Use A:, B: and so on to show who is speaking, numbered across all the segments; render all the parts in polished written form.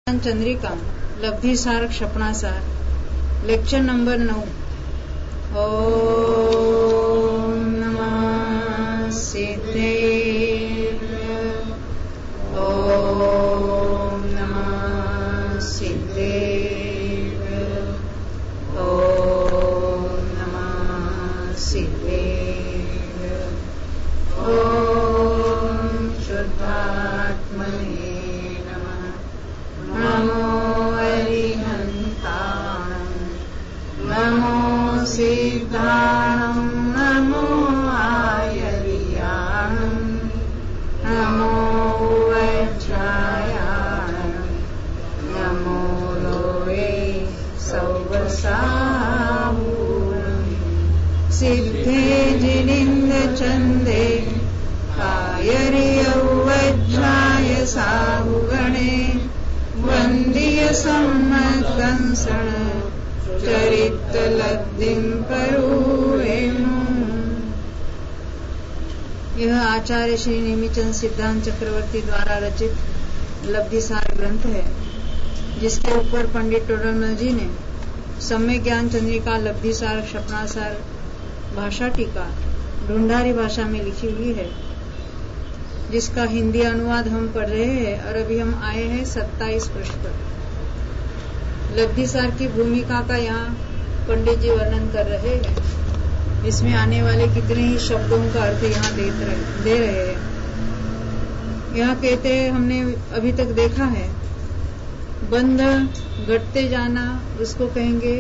A: Chandrika Labdhisar Kshapanasar lecture number 9। ओम नमः सिद्धेभ्य ओम नमः सिद्धेभ्य ओम नमः सिद्धेभ्य ओम शुद्धात्मने नमो अरिहन्ताणं नमो सिद्धाणं नमो आयर्याणं नमो वज्रायाणं नमो लोये सौवसावूनं सिद्धे जिनिन्दचन्दे कायर्यौ वज्राय साहुगणे वंदीय सम्मतंसण चरित लब्धिं परूरेणु। यह आचार्य श्री नेमिचंद सिद्धांत चक्रवर्ती द्वारा रचित लब्धिसार ग्रंथ है, जिसके ऊपर पंडित टोडरमल जी ने सम्यक ज्ञान चंद्रिका लब्धिसार क्षपणासार भाषा टीका ढूंढारी भाषा में लिखी हुई है, जिसका हिंदी अनुवाद हम पढ़ रहे हैं और अभी हम आए हैं 27 पृष्ठ पर। लब्धिसार की भूमिका का यहाँ पंडित जी वर्णन कर रहे हैं। इसमें आने वाले कितने ही शब्दों का अर्थ यहाँ दे रहे हैं। यहाँ कहते हैं, हमने अभी तक देखा है, बंध घटते जाना उसको कहेंगे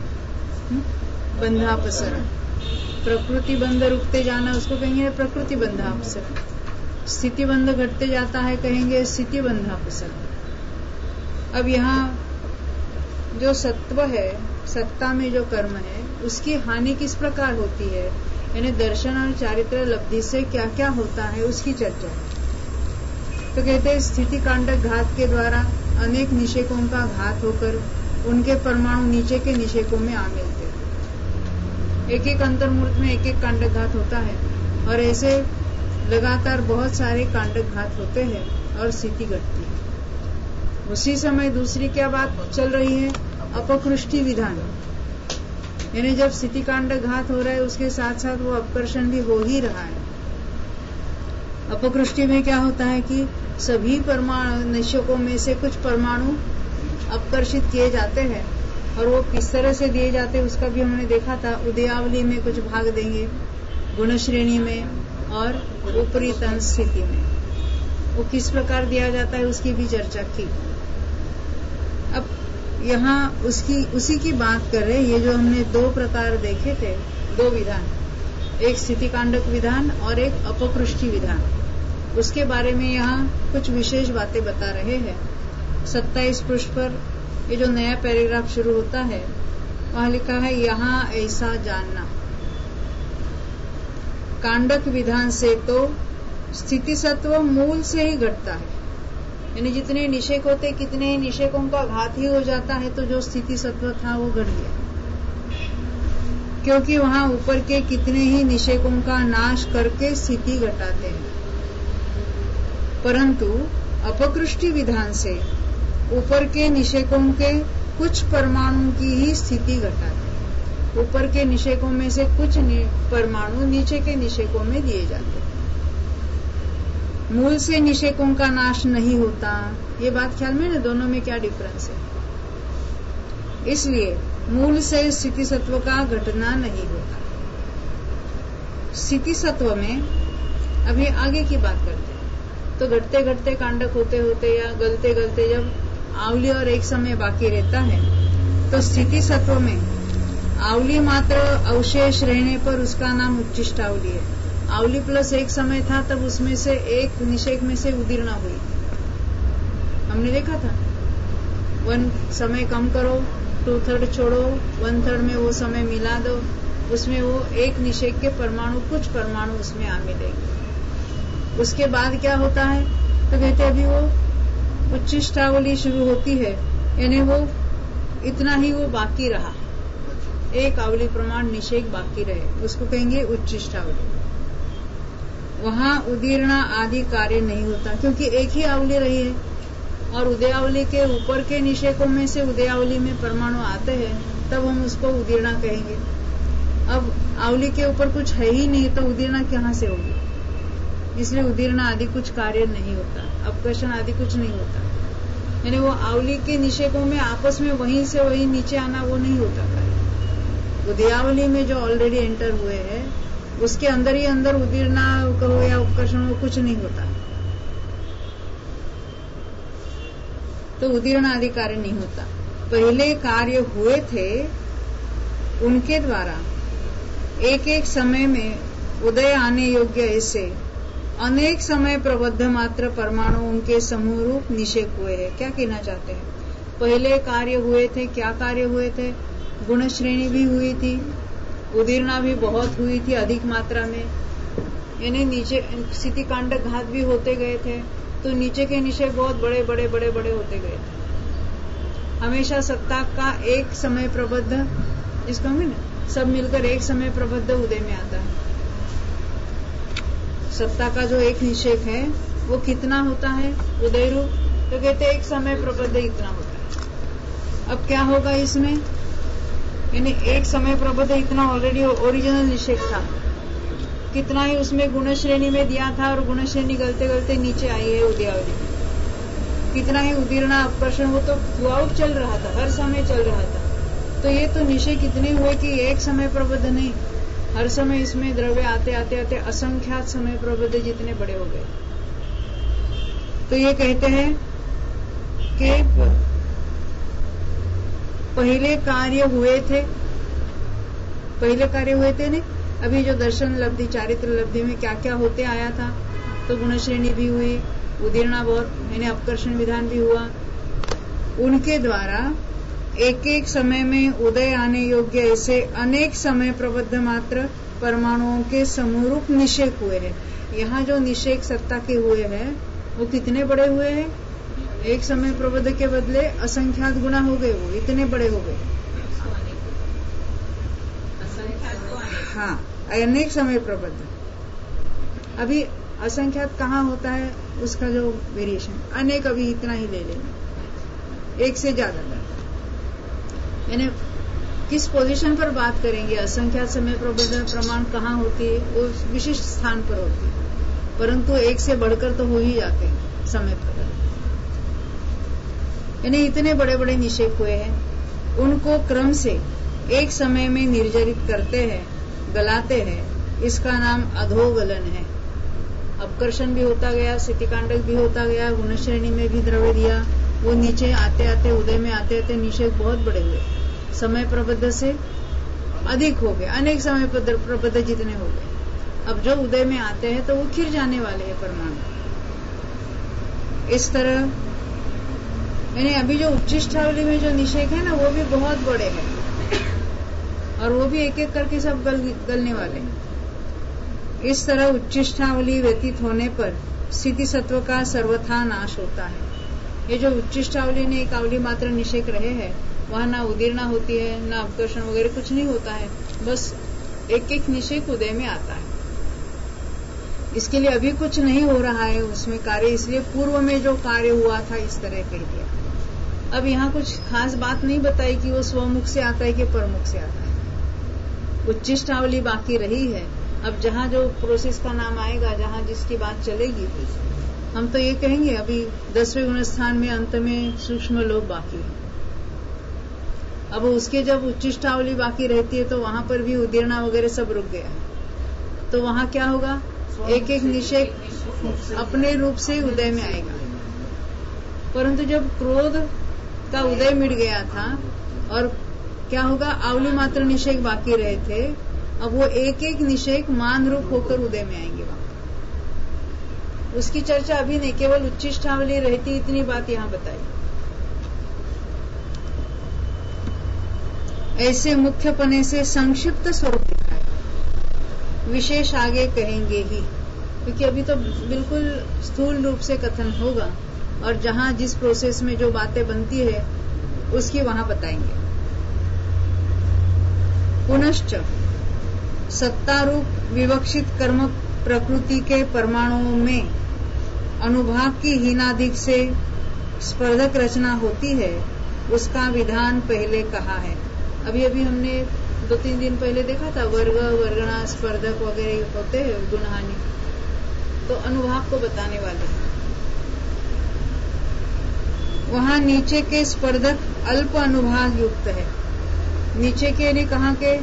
A: बंधापसरण, प्रकृति बंध रुकते जाना उसको कहेंगे प्रकृति बंधापसरण, स्थिति बंध घटते जाता है कहेंगे स्थिति बंधापसरण। अब यहाँ जो सत्व है, सत्ता में जो कर्म है, उसकी हानि किस प्रकार होती है, यानी दर्शन और चारित्र लब्धि से क्या क्या होता है उसकी चर्चा है। तो कहते हैं स्थिति कांडक घात के द्वारा अनेक निषेकों का घात होकर उनके परमाणु नीचे के निषेकों में आ मिलते हैं। एक एक अंतर्मूर्त में एक एक कांडक घात होता है और ऐसे लगातार बहुत सारे कांडक घात होते हैं और स्थिति घटती है। उसी समय दूसरी क्या बात चल रही है, अपकृष्टि विधान, यानी जब स्थिति कांडक घात हो रहा है उसके साथ साथ वो अपकर्षण भी हो ही रहा है। अपकृष्टि में क्या होता है कि सभी परमाणु निषेकों में से कुछ परमाणु अपकर्षित किए जाते हैं और वो किस तरह से दिए जाते हैं उसका भी हमने देखा था। उदयावली में कुछ भाग देंगे, गुण श्रेणी में और ऊपरी तन स्थिति में वो किस प्रकार दिया जाता है उसकी भी चर्चा की। अब यहाँ उसी की बात कर रहे। ये जो हमने दो प्रकार देखे थे, दो विधान, एक स्थिति कांडक विधान और एक अपकृष्टि विधान, उसके बारे में यहाँ कुछ विशेष बातें बता रहे हैं। 27 पृष्ठ पर ये जो नया पैराग्राफ शुरू होता है वहाँ लिखा है, यहाँ ऐसा जानना। कांडक विधान से तो स्थिति सत्व मूल से ही घटता है, यानी जितने निषेक होते कितने ही निषेकों का घात ही हो जाता है, तो जो स्थिति सत्व था वो घट गया, क्योंकि वहां ऊपर के कितने ही निषेकों का नाश करके स्थिति घटाते हैं। परंतु अपकृष्टि विधान से ऊपर के निषेकों के कुछ परमाणु की ही स्थिति घटाते हैं। ऊपर के निषेकों में से कुछ परमाणु नीचे के निषेकों में दिए जाते हैं। मूल से निषेकों का नाश नहीं होता। ये बात ख्याल में ना, दोनों में क्या डिफरेंस है। इसलिए मूल से स्थिति सत्व का घटना नहीं होता। स्थिति सत्व में अभी आगे की बात करते हैं, तो घटते घटते कांडक होते होते या गलते गलते जब आवली और एक समय बाकी रहता है, तो स्थिति सत्व में आवली मात्र अवशेष रहने पर उसका नाम उच्चिष्ट आवली है। आवली प्लस एक समय था तब उसमें से एक निषेक में से उदीर्णा हुई, हमने देखा था। 1 समय कम करो, 2/3 छोड़ो, 1/3 में वो समय मिला दो, उसमें वो एक निषेक के परमाणु, कुछ परमाणु उसमें आ मिलेंगे। उसके बाद क्या होता है, तो कहते अभी वो उच्चिष्टावली शुरू होती है, यानी वो इतना ही वो बाकी रहा, एक आवली प्रमाण निषेक बाकी रहे, उसको कहेंगे उच्चिष्टावली। वहां उदीर्णा आदि कार्य नहीं होता, क्योंकि एक ही आवली रही है और उदयावली के ऊपर के निषेकों में से उदयावली में परमाणु आते हैं, तब हम उसको उदीर्णा कहेंगे। अब आवली के ऊपर कुछ है ही नहीं तो उदीर्णा कहाँ से होगी? इसलिए उदीर्णा आदि कुछ कार्य नहीं होता, अपकर्षण आदि कुछ नहीं होता। यानी वो आवली के निषेकों में आपस में वहीं से वहीं नीचे आना वो नहीं होता कार्य। उदयावली में जो ऑलरेडी एंटर हुए हैं उसके अंदर ही अंदर उदीर्णा कहो या उपकर्षण हो कुछ नहीं होता, तो उदीर्ण आदि कार्य नहीं होता। पहले कार्य हुए थे उनके द्वारा एक एक समय में उदय आने योग्य ऐसे अनेक समय प्रबद्ध मात्र परमाणु उनके समूह रूप निषेक हुए हैं। क्या कहना चाहते हैं? पहले कार्य हुए थे, क्या कार्य हुए थे? गुण श्रेणी भी हुई थी, उदीर्णा भी बहुत हुई थी अधिक मात्रा में, यानी नीचे स्थिति कांड घात भी होते गए थे, तो नीचे के निषेक बहुत बड़े बड़े बड़े बड़े होते गए थे। हमेशा सत्ता का एक समय प्रबद्ध, जिसको हमें ना सब मिलकर एक समय प्रबद्ध उदय में आता है। सत्ता का जो एक निषेक है वो कितना होता है उदय रूप? तो कहते एक समय प्रबद्ध इतना होता है। अब क्या होगा इसमें? यानी एक समय प्रबद्ध इतना ऑलरेडी ओरिजिनल निषेक था, कितना ही उसमें गुण श्रेणी में दिया था और गुण श्रेणी गलते गलते नीचे आई है उदयावली। कितना ही उदीर्णा अपकर्षण वो तो थ्रूआउट चल रहा था, हर समय चल रहा था। तो ये तो निषेक इतने हुए कि एक समय प्रबद्ध नहीं, हर समय इसमें द्रव्य आते आते आते असंख्यात समय प्रबद्ध जितने बड़े हो गए। तो ये कहते हैं कि पहले कार्य हुए थे नहीं, अभी जो दर्शन लब्धि चारित्र लब्धि में क्या क्या होते आया था, तो गुण श्रेणी भी हुई, उदीर्णा बहुत यानी अपकर्षण विधान भी हुआ। उनके द्वारा एक एक समय में उदय आने योग्य ऐसे अनेक समय प्रबद्ध मात्र परमाणुओं के समूह रूप निषेक हुए हैं। यहाँ जो निषेक सत्ता के हुए हैं वो कितने बड़े हुए हैं? एक समय प्रबद्ध के बदले असंख्यात गुना हो गए, वो इतने बड़े हो गए। हाँ, अनेक समय प्रबद्ध। अभी असंख्यात कहाँ होता है उसका जो वेरिएशन, अनेक अभी इतना ही ले लेंगे, एक से ज्यादा। यानी किस पोजीशन पर बात करेंगे? असंख्यात समय प्रबद्ध प्रमाण कहाँ होती है? वो विशिष्ट स्थान पर होती है, परंतु एक से बढ़कर तो हो ही जाते हैं समय प्रबद्ध। यानी इतने बड़े बड़े निषेक हुए हैं, उनको क्रम से एक समय में निर्जरित करते हैं, गलाते हैं। इसका नाम अधोगलन है। अपकर्षण भी होता गया, स्थितिकांडक भी होता गया, गुण श्रेणी में भी द्रव्य दिया, वो नीचे आते आते उदय में आते आते निषेक बहुत बड़े हुए, समय प्रबद्ध से अधिक हो गए, अनेक समय प्रबद्ध जितने हो गए। अब जो उदय में आते हैं तो वो खिर जाने वाले हैं परमाणु। इस तरह यानी अभी जो उच्चिष्ठावली में जो निषेक है ना वो भी बहुत बड़े हैं, और वो भी एक एक करके सब गलने वाले हैं। इस तरह उच्चिष्ठावली व्यतीत होने पर स्थिति सत्व का सर्वथा नाश होता है। ये जो उच्चिष्ठावली ने एक आवली मात्र निषेक रहे हैं, वहां ना उदीर्णा होती है, ना अपकर्षण वगैरह कुछ नहीं होता है, बस एक एक निषेक उदय में आता है। इसके लिए अभी कुछ नहीं हो रहा है उसमें कार्य, इसलिए पूर्व में जो कार्य हुआ था इस तरह कह दिया। अब यहाँ कुछ खास बात नहीं बताई कि वो स्वमुख से आता है कि परमुख से आता है। उच्चिष्टावली बाकी रही है। अब जहाँ जो प्रोसेस का नाम आएगा, जहाँ जिसकी बात चलेगी, हम तो ये कहेंगे अभी 10वें गुण स्थान में अंत में सूक्ष्म लोक बाकी है। अब उसके जब उच्चिष्टावली बाकी रहती है तो वहां पर भी उदीर्णा वगैरह सब रुक गया है, तो वहां क्या होगा? एक एक निषेक अपने रूप से उदय में आएगा। परंतु जब क्रोध का उदय मिट गया था और क्या होगा? आवली मात्र निषेक बाकी रहे थे, अब वो एक एक निषेक मान रूप होकर उदय में आएंगे। वहां उसकी चर्चा अभी नहीं, केवल उच्चिष्टावली रहती इतनी बात यहाँ बताई। ऐसे मुख्यपने से संक्षिप्त स्वरूप दिखाए, विशेष आगे कहेंगे ही, क्योंकि अभी तो बिल्कुल स्थूल रूप से कथन होगा और जहां जिस प्रोसेस में जो बातें बनती है उसकी वहां बताएंगे। पुनश्च सत्ता रूप विवक्षित कर्म प्रकृति के परमाणुओं में अनुभाग की हीनाधिक से स्पर्धक रचना होती है उसका विधान पहले कहा है। अभी अभी हमने 2-3 दिन पहले देखा था, वर्ग वर्गणा स्पर्धक वगैरह होते हैं गुणहानि, तो अनुभाग को बताने वाले हैं। वहां नीचे के स्पर्धक अल्प अनुभाग युक्त है। नीचे के ने कहा के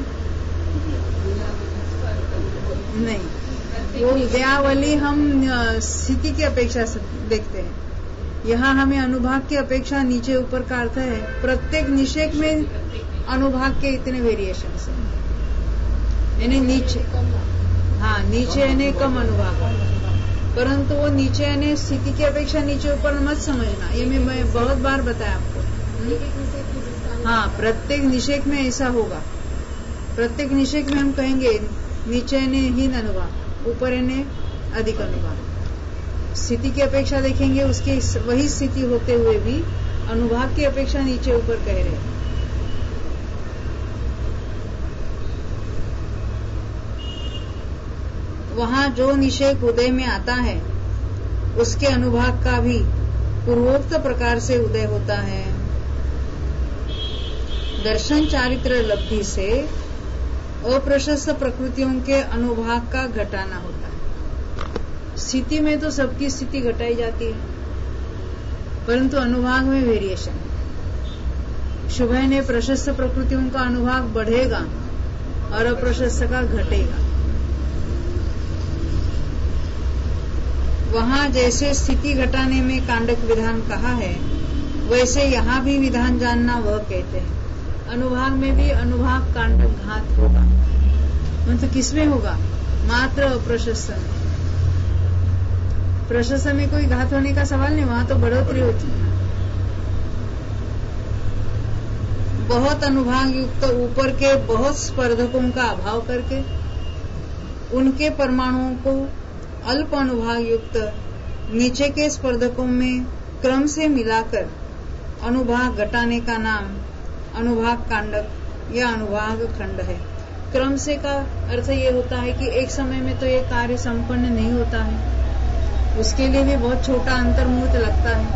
A: नहीं, वो उदयावली हम स्थिति की अपेक्षा से देखते हैं। यहाँ हमें अनुभाग की अपेक्षा नीचे ऊपर का अर्थ है प्रत्येक निषेक में अनुभाग के इतने वेरिएशन है, यानी नीचे, हाँ नीचे यानी कम अनुभाग, परंतु वो नीचे यानी स्थिति की अपेक्षा नीचे ऊपर मत समझना, ये मैं बहुत बार बताया आपको। हाँ, प्रत्येक निषेक में ऐसा होगा। प्रत्येक निषेक में हम कहेंगे नीचे यानी हीन अनुभाग, ऊपर यानी अधिक अनुभाग। स्थिति की अपेक्षा देखेंगे, उसकी वही स्थिति होते हुए भी अनुभाग की अपेक्षा नीचे ऊपर कह रहे हैं। वहां जो निषेक उदय में आता है उसके अनुभाग का भी पूर्वोक्त प्रकार से उदय होता है। दर्शन चारित्र लब्धि से अप्रशस्त प्रकृतियों के अनुभाग का घटाना होता है। स्थिति में तो सबकी स्थिति घटाई जाती है, परंतु अनुभाग में वेरिएशन है। शुभ ने प्रशस्त प्रकृतियों का अनुभाग बढ़ेगा और अप्रशस्त का घटेगा। वहां जैसे स्थिति घटाने में कांडक विधान कहा है, वैसे यहाँ भी विधान जानना वह कहते हैं। अनुभाग में भी अनुभाग कांडक घात होगा, तो किसमें होगा? मात्र अप्रशस्त में। प्रशस्त में कोई घात होने का सवाल नहीं, वहां तो बढ़ोतरी होती है। बहुत अनुभाग युक्त ऊपर के बहुत स्पर्धकों का अभाव करके उनके परमाणुओं को अल्प अनुभाग युक्त नीचे के स्पर्धकों में क्रम से मिलाकर अनुभाग घटाने का नाम अनुभाग कांडक या अनुभाग खंड है। क्रम से का अर्थ ये होता है कि एक समय में तो ये कार्य संपन्न नहीं होता है, उसके लिए भी बहुत छोटा अंतर्मुहूर्त लगता है।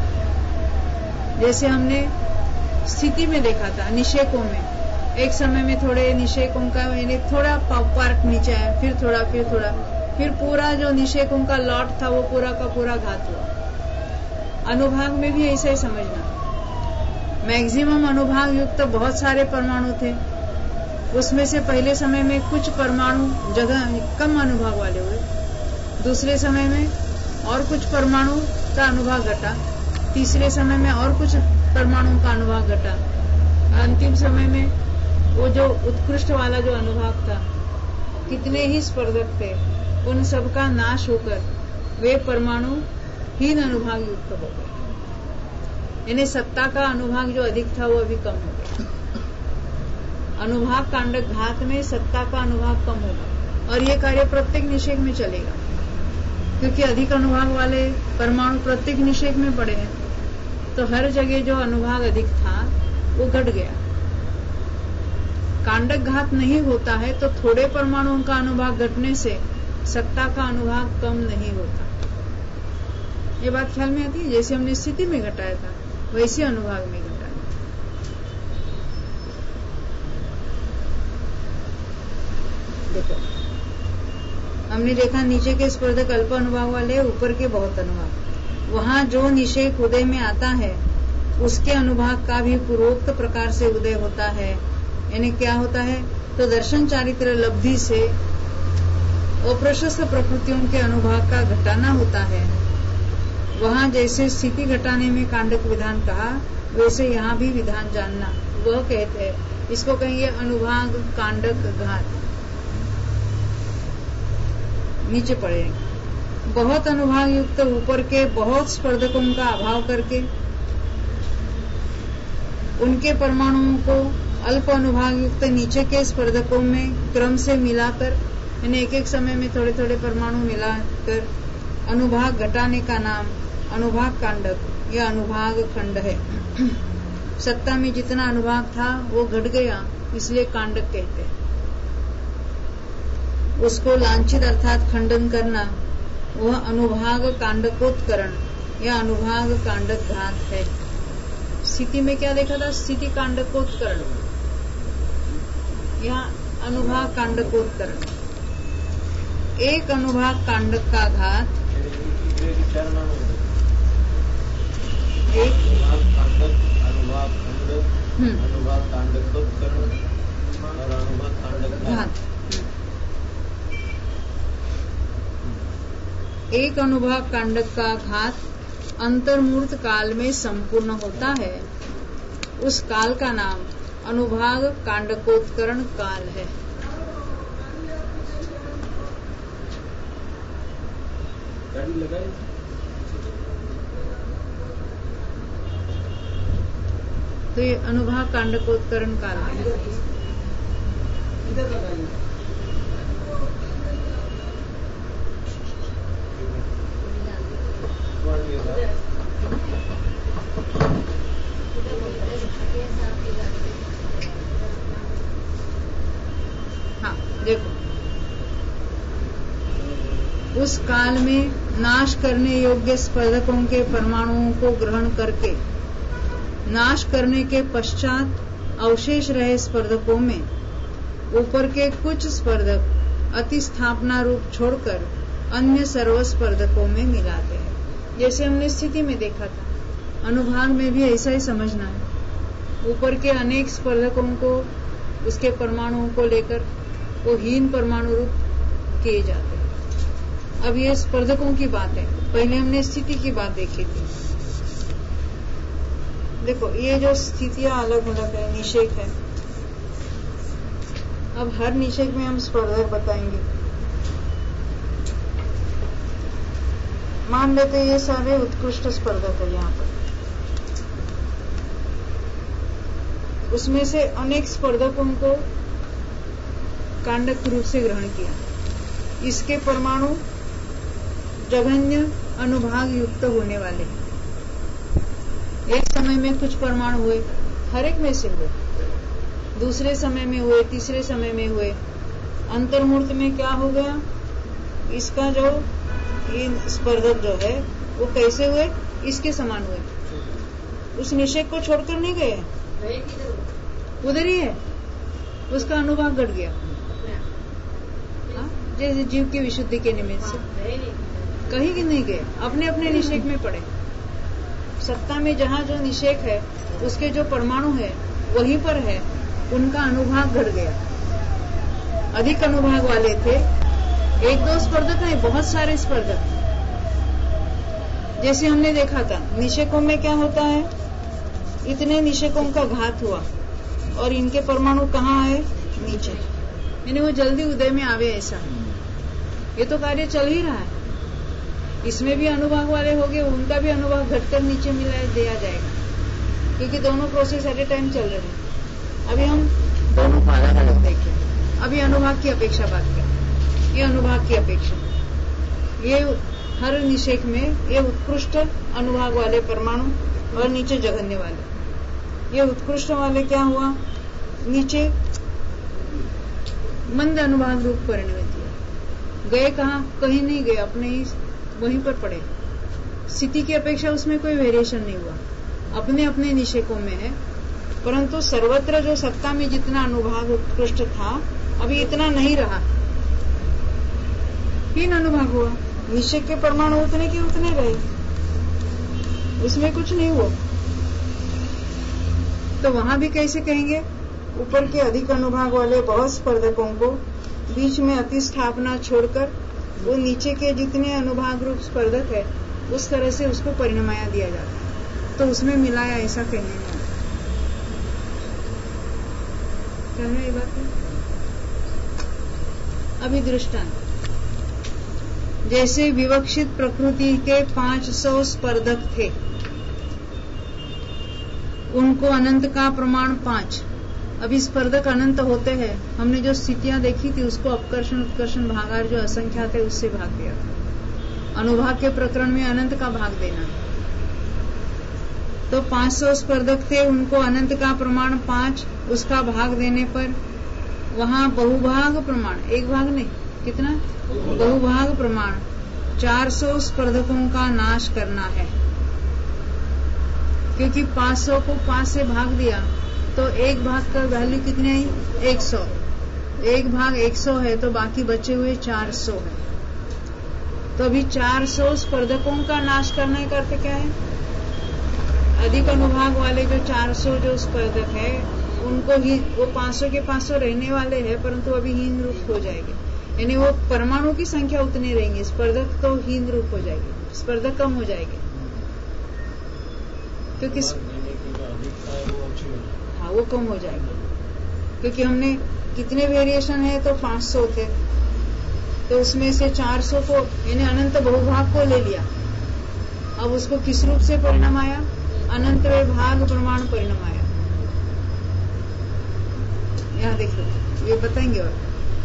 A: जैसे हमने स्थिति में देखा था, निषेकों में एक समय में थोड़े निषेकों का थोड़ा पार्ट नीचे आया, फिर थोड़ा, फिर पूरा जो निषेकों का लॉट था वो पूरा का पूरा घात हुआ। अनुभाग में भी ऐसा ही समझना। मैक्सिमम अनुभाग युक्त बहुत सारे परमाणु थे, उसमें से पहले समय में कुछ परमाणु जगह कम अनुभाग वाले हुए, दूसरे समय में और कुछ परमाणु का अनुभाग घटा, तीसरे समय में और कुछ परमाणुओं का अनुभाग घटा, अंतिम समय में वो जो उत्कृष्ट वाला जो अनुभाग था, कितने ही स्पर्धक थे, उन सब का नाश होकर वे परमाणु हीन अनुभाग युक्त हो गए। यानी सत्ता का अनुभाग जो अधिक था वो अभी कम हो गया। अनुभाग कांडक घात में सत्ता का अनुभाग कम होगा, और ये कार्य प्रत्येक निषेक में चलेगा, क्योंकि अधिक अनुभाग वाले परमाणु प्रत्येक निषेक में पड़े हैं, तो हर जगह जो अनुभाग अधिक था वो घट गया। कांडक घात नहीं होता है तो थोड़े परमाणुओं का अनुभाग घटने से सत्ता का अनुभाग कम नहीं होता। ये बात ख्याल में आती है? जैसे हमने स्थिति में घटाया था वैसे अनुभाग में घटाया। देखो, हमने देखा नीचे के स्पर्धक अल्प अनुभाग वाले, ऊपर के बहुत अनुभाग। वहां जो निषेक उदय में आता है उसके अनुभाग का भी पूर्वोक्त प्रकार से उदय होता है। यानी क्या होता है? तो दर्शन चारित्र लब्धि से अप्रशस्त प्रकृतियों के अनुभाग का घटाना होता है। वहां जैसे स्थिति घटाने में कांडक विधान कहा, वैसे यहाँ भी विधान जानना वह कहते हैं। इसको कहेंगे अनुभाग कांडक घात। नीचे पड़ेंगे बहुत अनुभाग युक्त ऊपर के बहुत स्पर्धकों का अभाव करके उनके परमाणुओं को अल्प अनुभाग युक्त नीचे के स्पर्धकों में क्रम से मिलाकर, यानी एक एक समय में थोड़े थोड़े परमाणु मिलाकर अनुभाग घटाने का नाम अनुभाग कांडक या अनुभाग खंड है। सत्ता में जितना अनुभाग था वो घट गया, इसलिए कांडक कहते हैं। उसको लांछित अर्थात खंडन करना, वह अनुभाग कांडकोत्करण यह अनुभाग कांडक घात है। स्थिति में क्या देखा था? स्थिति कांडकोत्करण, यहाँ अनुभाग कांडकोत्करण। एक अनुभाग कांडक का घात, एक
B: अनुभाग कांडकोत्करण और अनुभाग कांडक घात।
A: एक अनुभाग कांडक का घात अंतर्मूर्त काल में संपूर्ण होता है। उस काल का नाम अनुभाग कांडकोत्करण काल है। तो ये अनुभाग कांडकोत्करण काल है। हाँ देखो, उस काल में नाश करने योग्य स्पर्धकों के परमाणुओं को ग्रहण करके नाश करने के पश्चात अवशेष रहे स्पर्धकों में ऊपर के कुछ स्पर्धक अतिस्थापना रूप छोड़कर अन्य सर्व स्पर्धकों में मिलाते हैं। जैसे हमने स्थिति में देखा था, अनुभाग में भी ऐसा ही समझना है। ऊपर के अनेक स्पर्धकों को, उसके परमाणुओं को लेकर वो हीन परमाणु रूप किए जाते हैं। अब ये स्पर्धकों की बात है, पहले हमने स्थिति की बात देखी थी। देखो, ये जो स्थितियां अलग अलग है, निषेक है। अब हर निषेक में हम स्पर्धक बताएंगे। मान लेते ये सारे उत्कृष्ट स्पर्धक है यहाँ पर, उसमें से अनेक स्पर्धकों को कांडक रूप से ग्रहण किया। इसके परमाणु जघन्य अनुभाग युक्त होने वाले। एक समय में कुछ परमाणु हुए, हर एक में से हुए, दूसरे समय में हुए, तीसरे समय में हुए। अंतर्मूर्त में क्या हो गया? इसका जो स्पर्धक जो है वो कैसे हुए? इसके समान हुए। उस निषेक को छोड़कर नहीं गए, उधर ही है, उसका अनुभाग घट गया। जैसे जीव की विशुद्धि के निमित्त से कहीं की नहीं गए, अपने अपने निषेक में पड़े। सत्ता में जहाँ जो निषेक है, उसके जो परमाणु है वहीं पर है, उनका अनुभाग घट गया। अधिक अनुभाग वाले थे, एक दो स्पर्धक नहीं, बहुत सारे स्पर्धक। जैसे हमने देखा था, निषेकों में क्या होता है? इतने निषेकों का घात हुआ और इनके परमाणु कहाँ आए? नीचे, यानी वो जल्दी उदय में आवे, ऐसा ये तो कार्य चल ही रहा है। इसमें भी अनुभाग वाले हो गए, उनका भी अनुभाग घटकर नीचे मिला दिया जाएगा, क्योंकि दोनों प्रोसेस एट ए टाइम चल रहे हैं। अभी हम दोनों को अलग अलग देखें। अभी अनुभाग की अपेक्षा बात करें। ये अनुभाग की अपेक्षा, ये हर निषेक में ये उत्कृष्ट अनुभाग वाले परमाणु और नीचे जघन्य वाले। ये उत्कृष्ट वाले क्या हुआ? नीचे मंद अनुभाग रूप परिणमित हुआ। गए कहाँ? कहीं नहीं गए, अपने ही वहीं पर पड़े। स्थिति की अपेक्षा उसमें कोई वेरिएशन नहीं हुआ, अपने अपने निषेकों में है। परंतु सर्वत्र जो सत्ता में जितना अनुभाग उत्कृष्ट था, अभी इतना नहीं रहा, हीन अनुभाग हुआ। निषेक के परमाणु उतने के उतने रहे, उसमें कुछ नहीं हुआ। तो वहां भी कैसे कहेंगे? ऊपर के अधिक अनुभाग वाले बहुत स्पर्धकों को बीच में अतिस्थापना छोड़कर वो नीचे के जितने अनुभाग रूप स्पर्धक है, उस तरह से उसको परिणमाया दिया जाता है, तो उसमें मिलाया, ऐसा कहने में क्या है ये बात है। अभी दृष्टांत, जैसे विवक्षित प्रकृति के 500 स्पर्धक थे, उनको अनंत का प्रमाण 5। अभी स्पर्धक अनंत होते हैं। हमने जो स्थितियां देखी थी उसको अपकर्षण उत्कर्षण भागार जो असंख्यात है उससे भाग दिया था। अनुभाग के प्रकरण में अनंत का भाग देना, तो 500 स्पर्धक थे, उनको अनंत का प्रमाण 5, उसका भाग देने पर वहां बहुभाग प्रमाण, एक भाग नहीं, कितना? बहुभाग प्रमाण 400 स्पर्धकों का नाश करना है। क्योंकि 500 को 5 से भाग दिया तो एक भाग का वैल्यू कितनी आई? 100। एक भाग 100 है तो बाकी बचे हुए 400 है। तो अभी 400 स्पर्धकों का नाश करने का अर्थ क्या है? अधिक अनुभाग वाले जो 400 जो स्पर्धक है उनको ही वो 500 के 500 रहने वाले हैं, परंतु अभी हीन रूप हो जाएंगे। यानी वो परमाणु की संख्या उतनी रहेंगी, स्पर्धक तो हीन रूप हो जाएगी, स्पर्धक कम हो जाएंगे। क्योंकि हाँ वो कम हो जाएगा, क्योंकि हमने कितने वेरिएशन है तो 500 थे, तो उसमें से 400 को यानी अनंत बहुभाग को ले लिया। अब उसको किस रूप से परिणाम आया? अनंत भाग परमाणु परिणाम आया। यहाँ देखो ये बताएंगे। और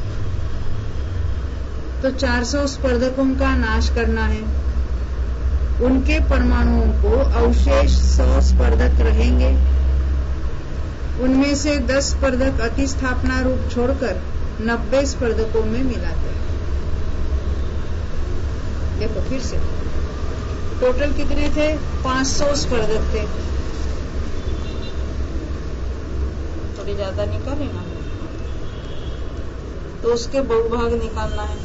A: तो 400 स्पर्धकों का नाश करना है, उनके परमाणुओं को अवशेष 100 स्पर्धक रहेंगे, उनमें से 10 स्पर्धक अतिस्थापना रूप छोड़कर 90 स्पर्धकों में मिलाते हैं। देखो फिर से टोटल कितने थे? 500 स्पर्धक थे। थोड़ी ज्यादा निकाले ना, तो उसके बहुभाग निकालना है।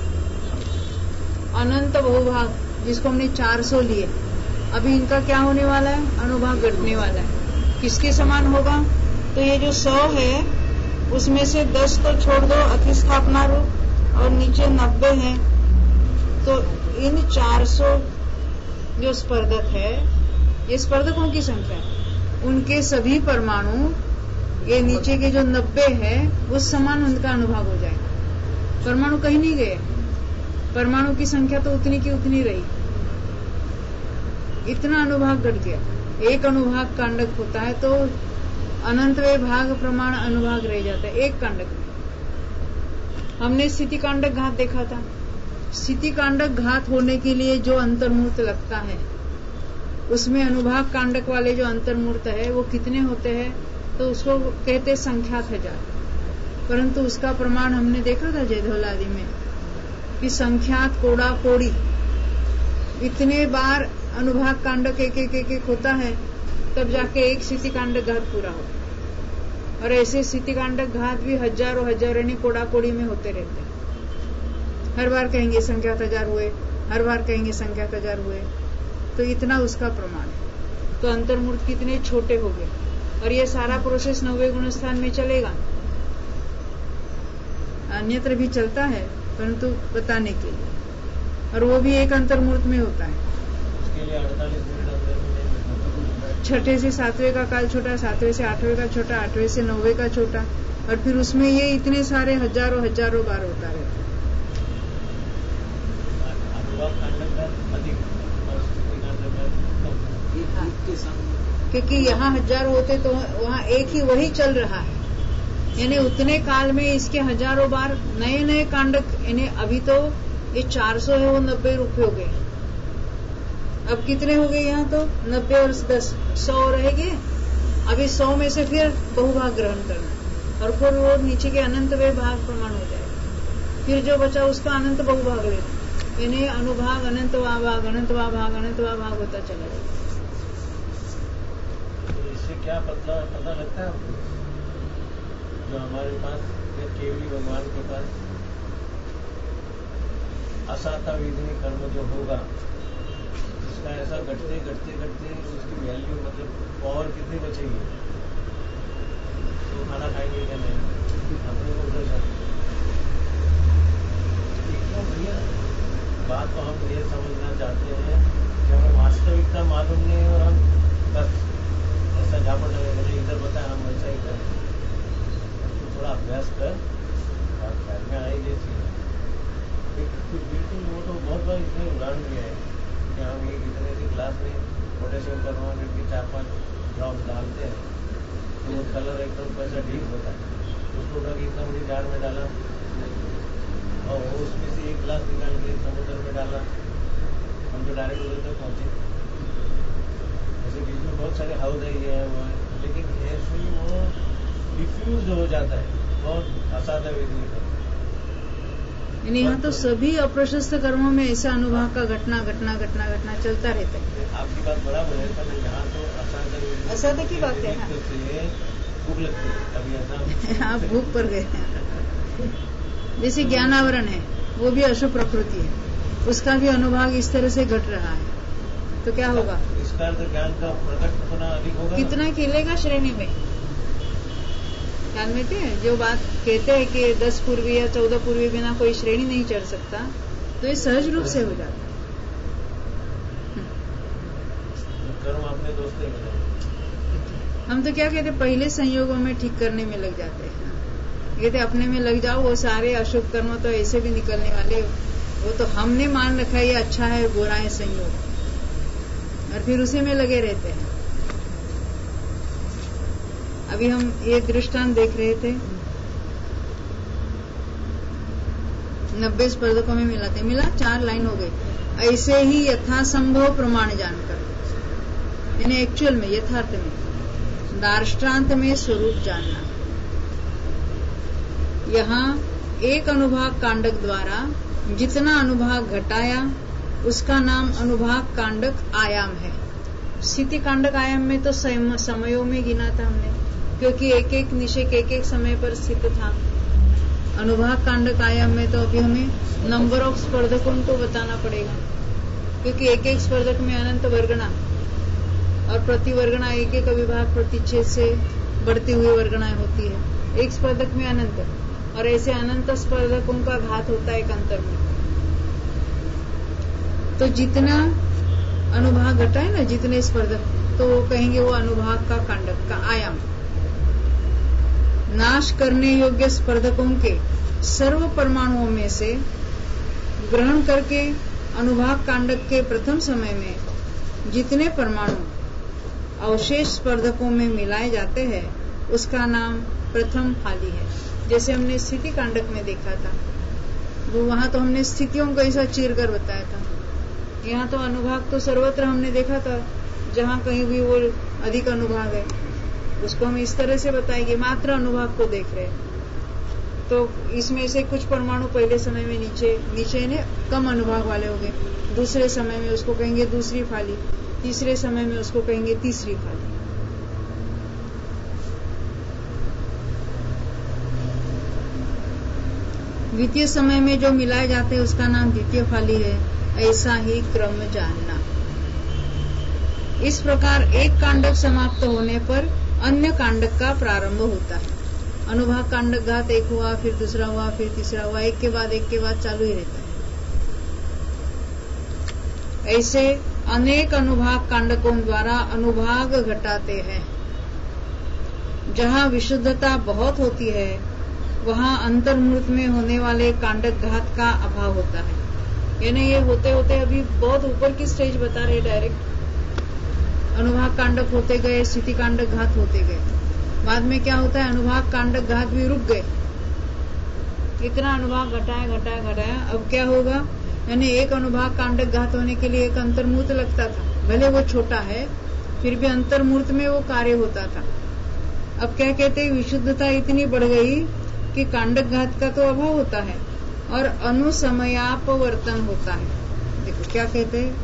A: अनंत बहुभाग जिसको हमने 400 लिए, अभी इनका क्या होने वाला है? अनुभाग घटने वाला है। किसके समान होगा? तो ये जो 100 है उसमें से 10 तो छोड़ दो अतिस्थापना रूप, और नीचे 90 है। तो इन 400 जो स्पर्धक है, ये स्पर्धकों की संख्या है, उनके सभी परमाणु ये नीचे के जो 90 है उस समान उनका अनुभाग हो जाएगा। परमाणु कहीं नहीं गए, परमाणु की संख्या तो उतनी की उतनी रही। इतना अनुभाग घट गया। एक अनुभाग कांडक होता है तो अनंतवे भाग प्रमाण अनुभाग रह जाता है एक कांडक में। हमने स्थिति कांडक घात देखा था। स्थिति कांडक घात होने के लिए जो अंतर्मूर्त लगता है, उसमें अनुभाग कांडक वाले जो अंतर्मूर्त है वो कितने होते हैं? तो उसको कहते संख्यात हजार। परंतु उसका प्रमाण हमने देखा था जयधौलादि में कि संख्यात कोड़ा कोड़ी इतने बार अनुभाग कांडक एक होता है, तब जाके एक स्थिति कांडक घात पूरा हो। और ऐसे स्थिति कांडक घात भी हजारों यानी कोड़ा कोड़ी में होते रहते हैं। हर बार कहेंगे संख्यात हजार हुए, हर बार कहेंगे संख्यात हजार हुए। तो इतना उसका प्रमाण है। तो अंतर्मूर्त कितने छोटे हो गए। और ये सारा प्रोसेस 90 गुणस्थान में चलेगा, अन्यत्र भी चलता है, परंतु बताने के लिए। और वो भी एक अंतर्मूर्त में होता है। छठे से 7वें का काल छोटा, 7वें से 8वें का छोटा, 8वें से 9वें का छोटा, और फिर उसमें ये इतने सारे हजारों बार होता रहता है। क्योंकि यहाँ हजार होते तो वहाँ एक ही वही चल रहा है, यानी उतने काल में इसके हजारों बार नए नए कांडक। यानी अभी तो ये 400 है, वो 90 रुपए हो गए। अब कितने हो गए यहाँ? तो 90 और 10 100 रहेंगे। अभी 100 में से फिर बहुभाग ग्रहण करना, और फिर वो नीचे के अनंत वे भाग प्रमाण हो जाएगा। फिर जो बचा उसका अनंत बहुभाग लेना, यानी अनुभाग अनंत वा भाग अनंत वा भाग अनंत वा भाग होता चला जाएगा।
B: इससे क्या पता लगता है आपको? जो हमारे पास केवली भगवान के पास असाता विधि कर्म जो होगा, इसका ऐसा घटते उसकी वैल्यू मतलब और कितनी बचेगी? तो खाना खाएंगे क्या नहीं? अपने को उधर भैया बात तो हम ये समझना चाहते हैं कि हमें वास्तविकता मालूम नहीं है, और हम बस ऐसा झापड़ लगेगा इधर बताया हम ऐसा ही करें। तो थोड़ा अभ्यास कर, बात ख्याल में आई जैसी बिल्कुल। वो तो बहुत बार इसमें उदाहरण दिया है कि हम एक इतने से ग्लास में पोटेशियम कार्बोनेट के 4-5 ड्रॉप डालते हैं तो वो कलर एकदम पैसा डीप होता है। उसको उठा के इतना बड़ी जार में डाला और उसमें से एक गिलास निकाल के समुद्र में डाला, हम तो डायरेक्ट उधर तक पहुंचे। ऐसे बीच में बहुत सारे हाउस है, ये है वो है, लेकिन ऐसे ही वो डिफ्यूज हो जाता है। बहुत असाध्य विधि।
A: यानी यहाँ तो सभी अप्रशस्त कर्मों में ऐसा अनुभव का घटना चलता रहता है।
B: आपकी बात बराबर है, पर यहाँ तो
A: असाध्य की बात है ना,
B: भूख लगती है कभी ऐसा।
A: आप भूख पर गए हैं। जैसे ज्ञानावरण है, वो भी अशुभ प्रकृति है, उसका भी अनुभाग इस तरह से घट रहा है, तो क्या होगा?
B: इसका अर्थ ज्ञान का प्रकट होना अधिक होगा।
A: कितना खेलेगा श्रेणी में? ध्यान में थे जो बात कहते हैं कि 10 पूर्वी या 14 पूर्वी बिना कोई श्रेणी नहीं चढ़ सकता, तो ये सहज रूप से हो जाता है।
B: कर्म अपने दोस्ते में
A: हम तो क्या कहते, पहले संयोगों में ठीक करने में लग जाते हैं। कहते अपने में लग जाओ, वो सारे अशुभ कर्म तो ऐसे भी निकलने वाले, वो तो हमने मान रखा है ये अच्छा है बुरा है संयोग, और फिर उसी में लगे रहते हैं। अभी हम ये दृष्टांत देख रहे थे, 90 स्पर्धकों में मिला 4 लाइन हो गई। ऐसे ही यथासंभव प्रमाण जानकर, यानी एक्चुअल में, यथार्थ में, दार्ष्टान्त में स्वरूप जानना। यहाँ एक अनुभाग कांडक द्वारा जितना अनुभाग घटाया उसका नाम अनुभाग कांडक आयाम है। स्थिति कांडक आयाम में तो समयों में गिना था हमने, क्योंकि एक एक निषेक एक एक समय पर स्थित था। अनुभाग कांडक आयाम में तो अभी हमें नंबर ऑफ स्पर्धकों को बताना पड़ेगा, क्योंकि एक एक स्पर्धक में अनंत वर्गणा, और प्रति वर्गणा एक एक अविभाग प्रतिच्छेद से बढ़ती हुई वर्गणाएं होती है। एक स्पर्धक में अनंत, और ऐसे अनंत स्पर्धकों का घात होता है एक अंतर में। तो जितना अनुभाग घटा है ना, जितने स्पर्धक, तो वो कहेंगे वो अनुभाग का कांडक का आयाम। नाश करने योग्य स्पर्धकों के सर्व परमाणुओं में से ग्रहण करके अनुभाग कांडक के प्रथम समय में जितने परमाणु अवशेष स्पर्धकों में मिलाए जाते हैं उसका नाम प्रथम फाली है। जैसे हमने स्थिति कांडक में देखा था, वो वहां तो हमने स्थितियों को ऐसा चीर कर बताया था। यहाँ तो अनुभाग तो सर्वत्र हमने देखा था, जहाँ कहीं भी वो अधिक अनुभाग है उसको हम इस तरह से बताएंगे, मात्र अनुभाग को देख रहे हैं। तो इसमें से कुछ परमाणु पहले समय में नीचे ने कम अनुभाग वाले हो गए, दूसरे समय में उसको कहेंगे दूसरी फाली, तीसरे समय में उसको कहेंगे तीसरी फाली। द्वितीय समय में जो मिलाए जाते हैं उसका नाम द्वितीय फाली है। ऐसा ही क्रम जानना। इस प्रकार एक कांडक समाप्त होने पर अन्य कांडक का प्रारंभ होता है। अनुभाग कांडक घात एक हुआ, फिर दूसरा हुआ, फिर तीसरा हुआ, एक के बाद चालू ही रहता है। ऐसे अनेक अनुभाग कांडकों द्वारा अनुभाग घटाते हैं। जहाँ विशुद्धता बहुत होती है वहाँ अंतर्मूर्त में होने वाले कांडक घात का अभाव होता है। यानी ये होते होते अभी बहुत ऊपर की स्टेज बता रहे, डायरेक्ट अनुभाग कांडक होते गए, स्थिति कांडक घात होते गए। बाद में क्या होता है, अनुभाग कांडक घात भी रुक गए। इतना अनुभाग घटाया, अब क्या होगा, यानी एक अनुभाग कांडक घात होने के लिए एक अंतर्मूर्त लगता था, भले वो छोटा है फिर भी अंतर्मूर्त में वो कार्य होता था। अब क्या कहते हैं, विशुद्धता इतनी बढ़ गई कि कांडक घात का तो अभाव होता है और अनुसमयापवर्तन होता है। देखो क्या कहते हैं,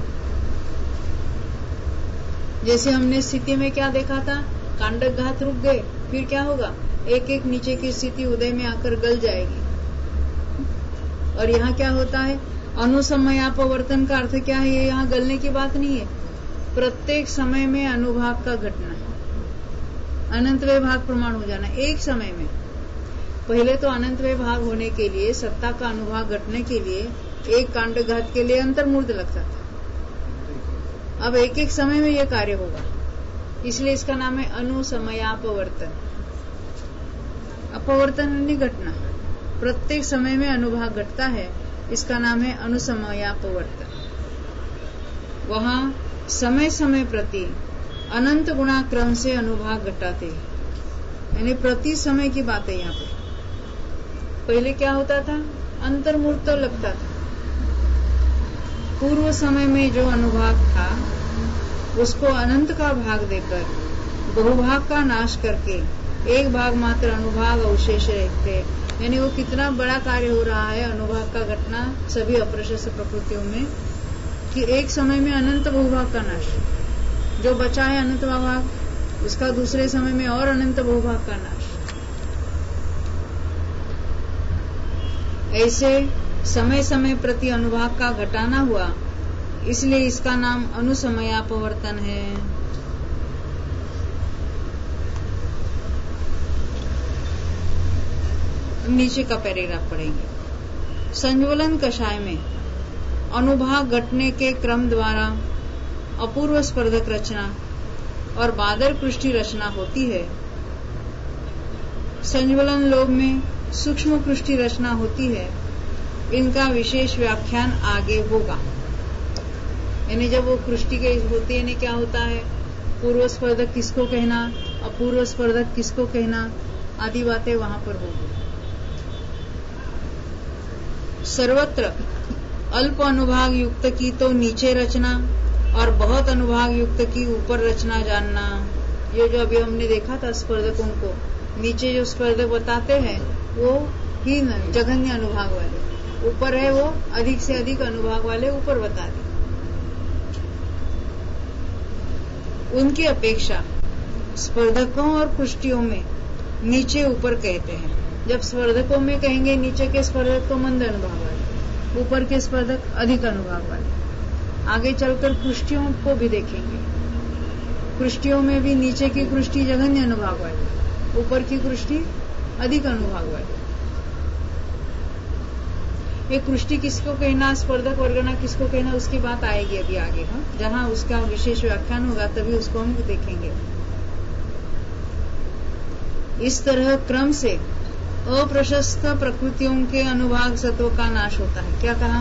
A: जैसे हमने स्थिति में क्या देखा था, कांडक घात रुक गए, फिर क्या होगा, एक एक नीचे की स्थिति उदय में आकर गल जाएगी। और यहाँ क्या होता है, अनुसमयापवर्तन का अर्थ क्या है, ये यहाँ गलने की बात नहीं है, प्रत्येक समय में अनुभाग का घटना, अनंतवय भाग प्रमाण हो जाना एक समय में। पहले तो अनंतवय भाग होने के लिए, सत्ता का अनुभाग घटने के लिए एक कांडक घात के लिए अंतर्मूर्त लगता था। अब एक एक समय में यह कार्य होगा, इसलिए इसका नाम है अनुसमयापवर्तन। अपवर्तन नहीं घटना, प्रत्येक समय में अनुभाग घटता है, इसका नाम है अनुसमयापवर्तन। वहाँ समय समय प्रति अनंत गुणा क्रम से अनुभाग घटाते हैं, यानी प्रति समय की बात है यहाँ पर। पहले क्या होता था, अंतर्मूर्त तो लगता था, पूर्व समय में जो अनुभाग था उसको अनंत का भाग देकर बहुभाग का नाश करके एक भाग मात्र अनुभाग अवशेष रखते, यानी वो कितना बड़ा कार्य हो रहा है अनुभाग का घटना सभी अप्रशस्त प्रकृतियों में, कि एक समय में अनंत बहुभाग का नाश, जो बचा है अनंत बहुभाग उसका दूसरे समय में और अनंत बहुभाग का नाश। ऐसे समय समय प्रति अनुभाग का घटाना हुआ, इसलिए इसका नाम अनुसमयापवर्तन है। नीचे का पैराग्राफ पढ़ेंगे। संज्वलन कषाय में अनुभाग घटने के क्रम द्वारा अपूर्व स्पर्धक रचना और बादर कृष्टि रचना होती है। संज्वलन लोभ में सूक्ष्म कृष्टि रचना होती है। इनका विशेष व्याख्यान आगे होगा। यानी जब वो कृष्टि के होती है, क्या होता है, पूर्व स्पर्धक किसको कहना, अपूर्व स्पर्धक किसको कहना, आदि बातें वहां पर होगी। सर्वत्र अल्प अनुभाग युक्त की तो नीचे रचना और बहुत अनुभाग युक्त की ऊपर रचना जानना। ये जो अभी हमने देखा था स्पर्धकों को, नीचे जो स्पर्धक बताते हैं वो ही जघन्य अनुभाग वाले, ऊपर है वो अधिक से अधिक अनुभाग वाले ऊपर बता दें। उनकी अपेक्षा स्पर्धकों और पुष्टियों में नीचे ऊपर कहते हैं। जब स्पर्धकों में कहेंगे नीचे के स्पर्धक तो मंद अनुभाग वाले, ऊपर के स्पर्धक अधिक अनुभाग वाले। आगे चलकर पुष्टियों को भी देखेंगे। पुष्टियों में भी नीचे की पुष्टि जघन्य अनुभाग वाली, ऊपर की पुष्टि अधिक अनुभाग वाली। ये पुष्टि किसको कहना, स्पर्धक वर्गना किसको कहना, उसकी बात आएगी अभी आगे। जहां उसका विशेष व्याख्यान होगा तभी उसको हम देखेंगे। इस तरह क्रम से अप्रशस्त प्रकृतियों के अनुभाग सत्व का नाश होता है। क्या कहा,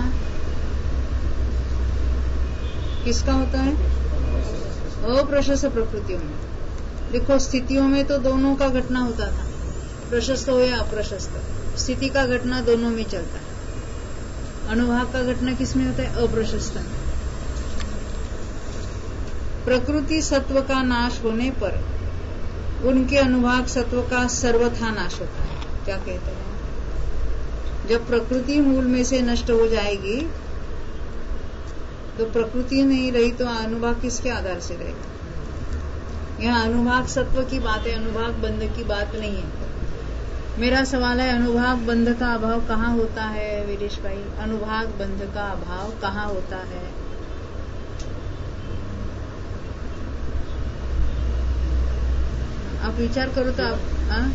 A: किसका होता है, अप्रशस्त प्रकृतियों में। देखो स्थितियों में तो दोनों का घटना होता था, प्रशस्त हो या अप्रशस्त, स्थिति का घटना दोनों में चलता है। अनुभाग का घटना किसमें होता है, अप्रशस्त में। प्रकृति सत्व का नाश होने पर उनके अनुभाग सत्व का सर्वथा नाश होता है। क्या कहते हैं, जब प्रकृति मूल में से नष्ट हो जाएगी तो प्रकृति नहीं रही तो अनुभाग किसके आधार से रहेगा। यहाँ अनुभाग सत्व की बात है, अनुभाग बंध की बात नहीं है। मेरा सवाल है, अनुभाग बंध का अभाव कहाँ होता है वीरेश भाई, अनुभाग बंध का अभाव कहाँ होता है। आप विचार करो तो आप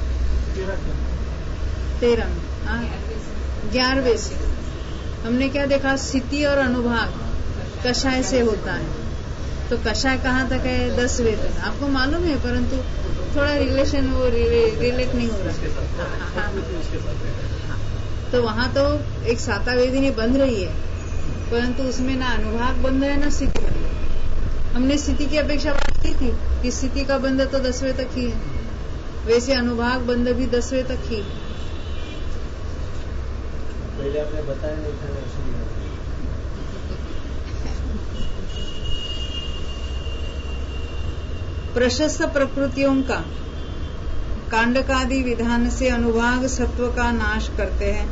A: 13 में 11वें से हमने क्या देखा, स्थिति और अनुभाग कषाय से होता है। तो कषाय कहाँ तक है, 10वें तक आपको मालूम है, परंतु थोड़ा रिलेशन वो रिलेट नहीं हो रहा। तो वहां तो एक साता वेदिनी बंध रही है, परंतु उसमें ना अनुभाग बंध है ना स्थिति बंध है। हमने स्थिति की अपेक्षा बात की थी कि स्थिति का बंध तो 10वें तक ही है, वैसे अनुभाग बंध भी 10वें तक ही।
B: पहले आपने बताया नहीं था इसलिए।
A: प्रशस्त प्रकृतियों का कांडकादि विधान से अनुभाग सत्व का नाश करते हैं।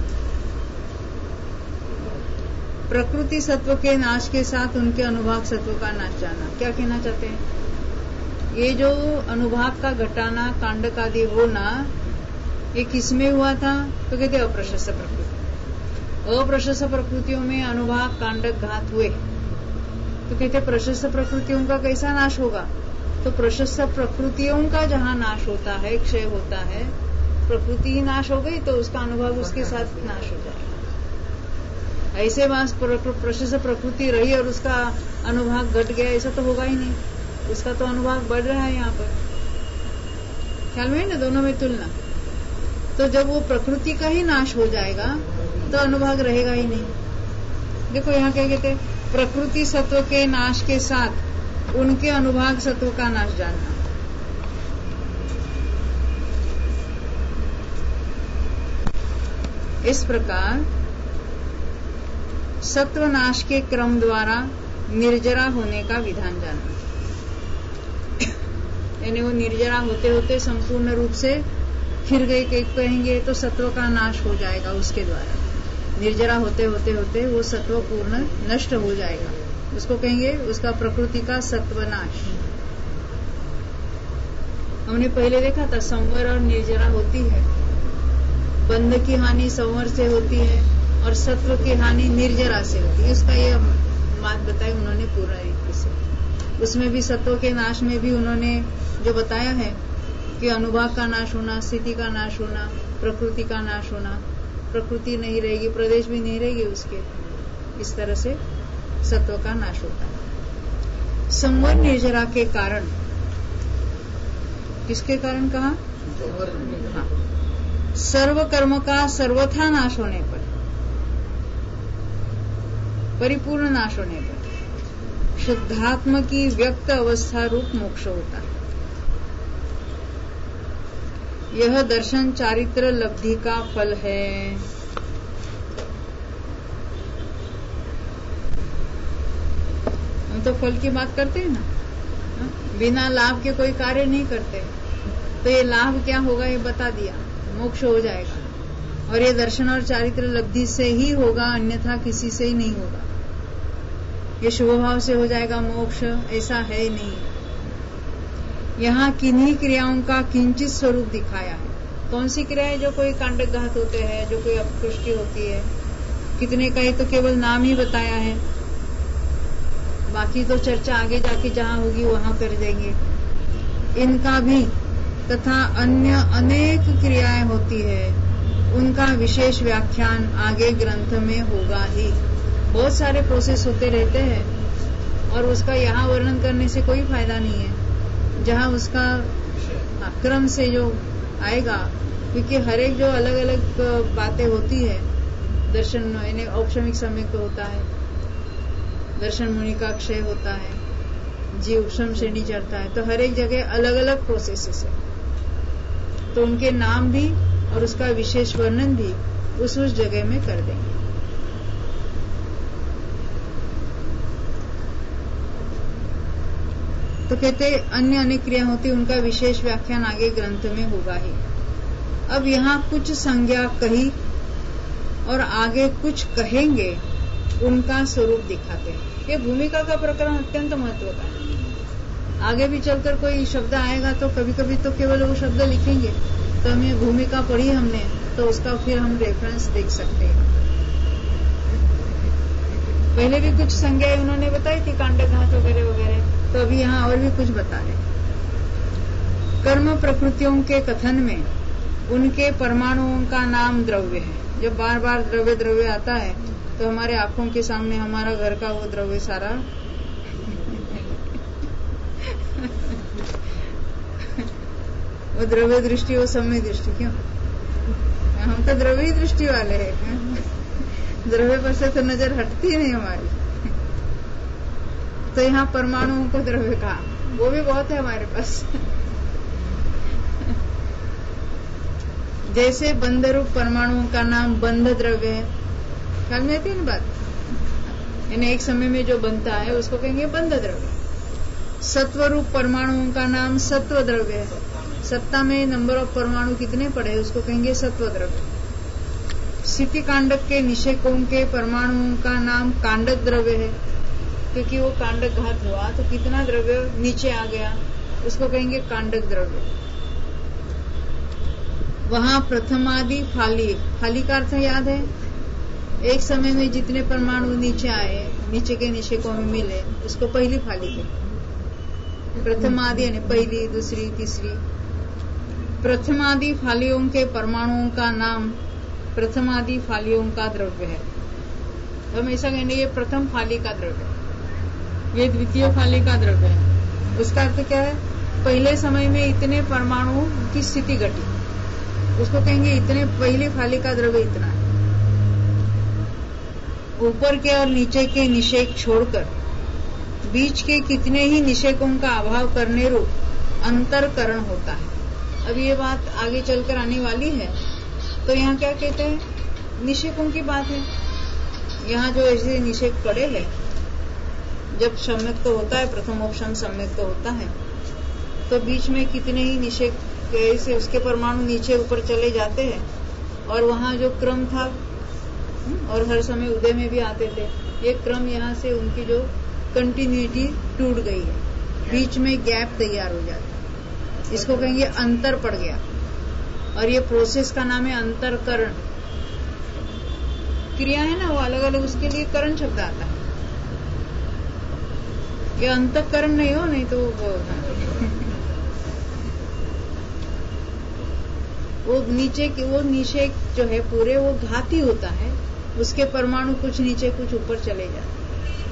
A: प्रकृति सत्व के नाश के साथ उनके अनुभाग सत्व का नाश जाना। क्या कहना चाहते हैं, ये जो अनुभाग का घटाना कांडकादि होना, ये किसमें हुआ था, तो कहते अप्रशस्त प्रकृति। अप्रशस्त प्रकृतियों में अनुभाग कांडक घात हुए तो कहते प्रशस्त प्रकृतियों का कैसा नाश होगा। तो प्रशस्त प्रकृतियों का जहाँ नाश होता है, क्षय होता है, प्रकृति ही नाश हो गई तो उसका अनुभाग उसके साथ नाश हो जाएगा। ऐसे बात प्रशस्त प्रकृति रही और उसका अनुभाग घट गया, ऐसा तो होगा ही नहीं। उसका तो अनुभाग बढ़ रहा है यहाँ पर, ख्याल में है ना, दोनों में तुलना। तो जब वो प्रकृति का ही नाश हो जाएगा तो अनुभाग रहेगा ही नहीं। देखो यहाँ क्या कहते हैं, प्रकृति सत्व के नाश के साथ उनके अनुभाग सत्व का नाश जानना। इस प्रकार सत्व नाश के क्रम द्वारा निर्जरा होने का विधान जानना। यानी वो निर्जरा होते होते संपूर्ण रूप से फिर गए कहेंगे तो सत्व का नाश हो जाएगा उसके द्वारा। निर्जरा होते होते होते वो सत्व पूर्ण नष्ट हो जाएगा, उसको कहेंगे उसका प्रकृति का सत्वनाश। हमने पहले देखा था संवर और निर्जरा होती है, बंध की हानि संवर से होती है और सत्व की हानि निर्जरा से होती है। उसका ये बात बताई उन्होंने पूर्ण रीति से। उसमें भी सत्व के नाश में भी उन्होंने जो बताया है कि अनुभाग का नाश होना, स्थिति का नाश होना, प्रकृति का नाश होना, प्रकृति नहीं रहेगी, प्रदेश भी नहीं रहेगी उसके, इस तरह से सत्व का नाश होता है। संवर निर्जरा के कारण, किसके कारण कहा? हाँ, सर्व कर्म का सर्वथा नाश होने पर, परिपूर्ण नाश होने पर शुद्धात्म की व्यक्त अवस्था रूप मोक्ष होता है। यह दर्शन चारित्र लब्धि का फल है। हम तो फल की बात करते हैं ना, बिना लाभ के कोई कार्य नहीं करते। तो ये लाभ क्या होगा ये बता दिया, मोक्ष हो जाएगा और ये दर्शन और चारित्र लब्धि से ही होगा, अन्यथा किसी से ही नहीं होगा। ये शुभ भाव से हो जाएगा मोक्ष, ऐसा है ही नहीं। यहाँ किन्हीं क्रियाओं का किंचित स्वरूप दिखाया है। कौन सी क्रियाएं? जो कोई कांडघात होते हैं, जो कोई अपपुष्टि होती है, कितने का ही तो केवल नाम ही बताया है, बाकी तो चर्चा आगे जाके जहाँ होगी वहां कर देंगे। इनका भी तथा अन्य अनेक क्रियाएं होती है, उनका विशेष व्याख्यान आगे ग्रंथ में होगा ही। बहुत सारे प्रोसेस होते रहते हैं और उसका यहाँ वर्णन करने से कोई फायदा नहीं है, जहाँ उसका क्रम से जो आएगा, क्योंकि हर एक जो अलग अलग बातें होती है, दर्शन यानी औपशमिक सम्यक होता है, दर्शन मुनि का क्षय होता है, जीव उपशम श्रेणी चढ़ता है, तो हर एक जगह अलग अलग प्रोसेसेस है। तो उनके नाम भी और उसका विशेष वर्णन भी उस जगह में कर देंगे। तो कहते अन्य अनेक क्रिया होती, उनका विशेष व्याख्यान आगे ग्रंथ में होगा ही। अब यहाँ कुछ संज्ञा कही और आगे कुछ कहेंगे, उनका स्वरूप दिखाते हैं। ये भूमिका का प्रकरण अत्यंत महत्व का है। आगे भी चलकर कोई शब्द आएगा तो कभी कभी तो केवल वो शब्द लिखेंगे, तो हमें भूमिका पढ़ी हमने, तो उसका फिर हम रेफरेंस देख सकते हैं। पहले भी कुछ संज्ञाएं उन्होंने बताई थी, कांडघात वगैरह वगैरह, तो अभी यहाँ और भी कुछ बता रहे। कर्म प्रकृतियों के कथन में उनके परमाणुओं का नाम द्रव्य है। जब बार बार द्रव्य द्रव्य आता है तो हमारे आंखों के सामने हमारा घर का वो द्रव्य सारा वो द्रव्य दृष्टि, वो समय दृष्टि, क्यों? हम तो द्रव्य दृष्टि वाले हैं, द्रव्य पर से तो नजर हटती ही नहीं हमारी। तो यहाँ परमाणुओं को द्रव्य कहा, वो भी बहुत है हमारे पास। जैसे बंध रूप परमाणुओं का नाम बंध द्रव्य है, ख्याल में आती है ना बात, यानी एक समय में जो बनता है उसको कहेंगे बंध द्रव्य। सत्व रूप परमाणुओं का नाम सत्व द्रव्य है, सत्ता में नंबर ऑफ परमाणु कितने पड़े उसको कहेंगे सत्व द्रव्य। स्थिति कांडक के निषेकों के परमाणुओं का नाम कांडक द्रव्य है, क्योंकि वो कांडक घात हुआ तो कितना द्रव्य नीचे आ गया, उसको कहेंगे कांडक द्रव्य। वहां प्रथमादि फाली, फाली का अर्थ याद है, एक समय में जितने परमाणु नीचे आए, नीचे के निषेकों में मिले, उसको पहली फाली कहते। प्रथमादि यानी पहली, दूसरी, तीसरी। प्रथमादि फालियों के परमाणुओं का नाम प्रथमादि फालियों का द्रव्य है। तो हम ऐसा कहेंगे ये प्रथम फाली का द्रव्य, ये द्वितीय फाली का द्रव्य है। उसका अर्थ क्या है? पहले समय में इतने परमाणु की स्थिति घटी, उसको कहेंगे इतने पहली फाली का द्रव्य इतना है। ऊपर के और नीचे के निषेक छोड़कर बीच के कितने ही निषेकों का अभाव करने रूप अंतरकरण होता है। अब ये बात आगे चलकर आने वाली है, तो यहाँ क्या कहते हैं? निषेकों की बात है। यहाँ जो ऐसे निषेक पड़े हैं, जब सम्यक तो होता है, प्रथमोपशम सम्यक तो होता है, तो बीच में कितने ही निषेक से उसके परमाणु नीचे ऊपर चले जाते हैं, और वहाँ जो क्रम था और हर समय उदय में भी आते थे, ये क्रम यहाँ से उनकी जो कंटिन्यूटी टूट गई है, बीच में गैप तैयार हो जाता है, इसको कहेंगे अंतर पड़ गया। और ये प्रोसेस का नाम है अंतरकरण। क्रिया है ना वो अलग अलग, उसके लिए करण शब्द आता है। ये अंतःकरण नहीं हो, नहीं तो वो नीचे के वो निषेक जो है पूरे वो घाती होता है, उसके परमाणु कुछ नीचे कुछ ऊपर चले जाते हैं।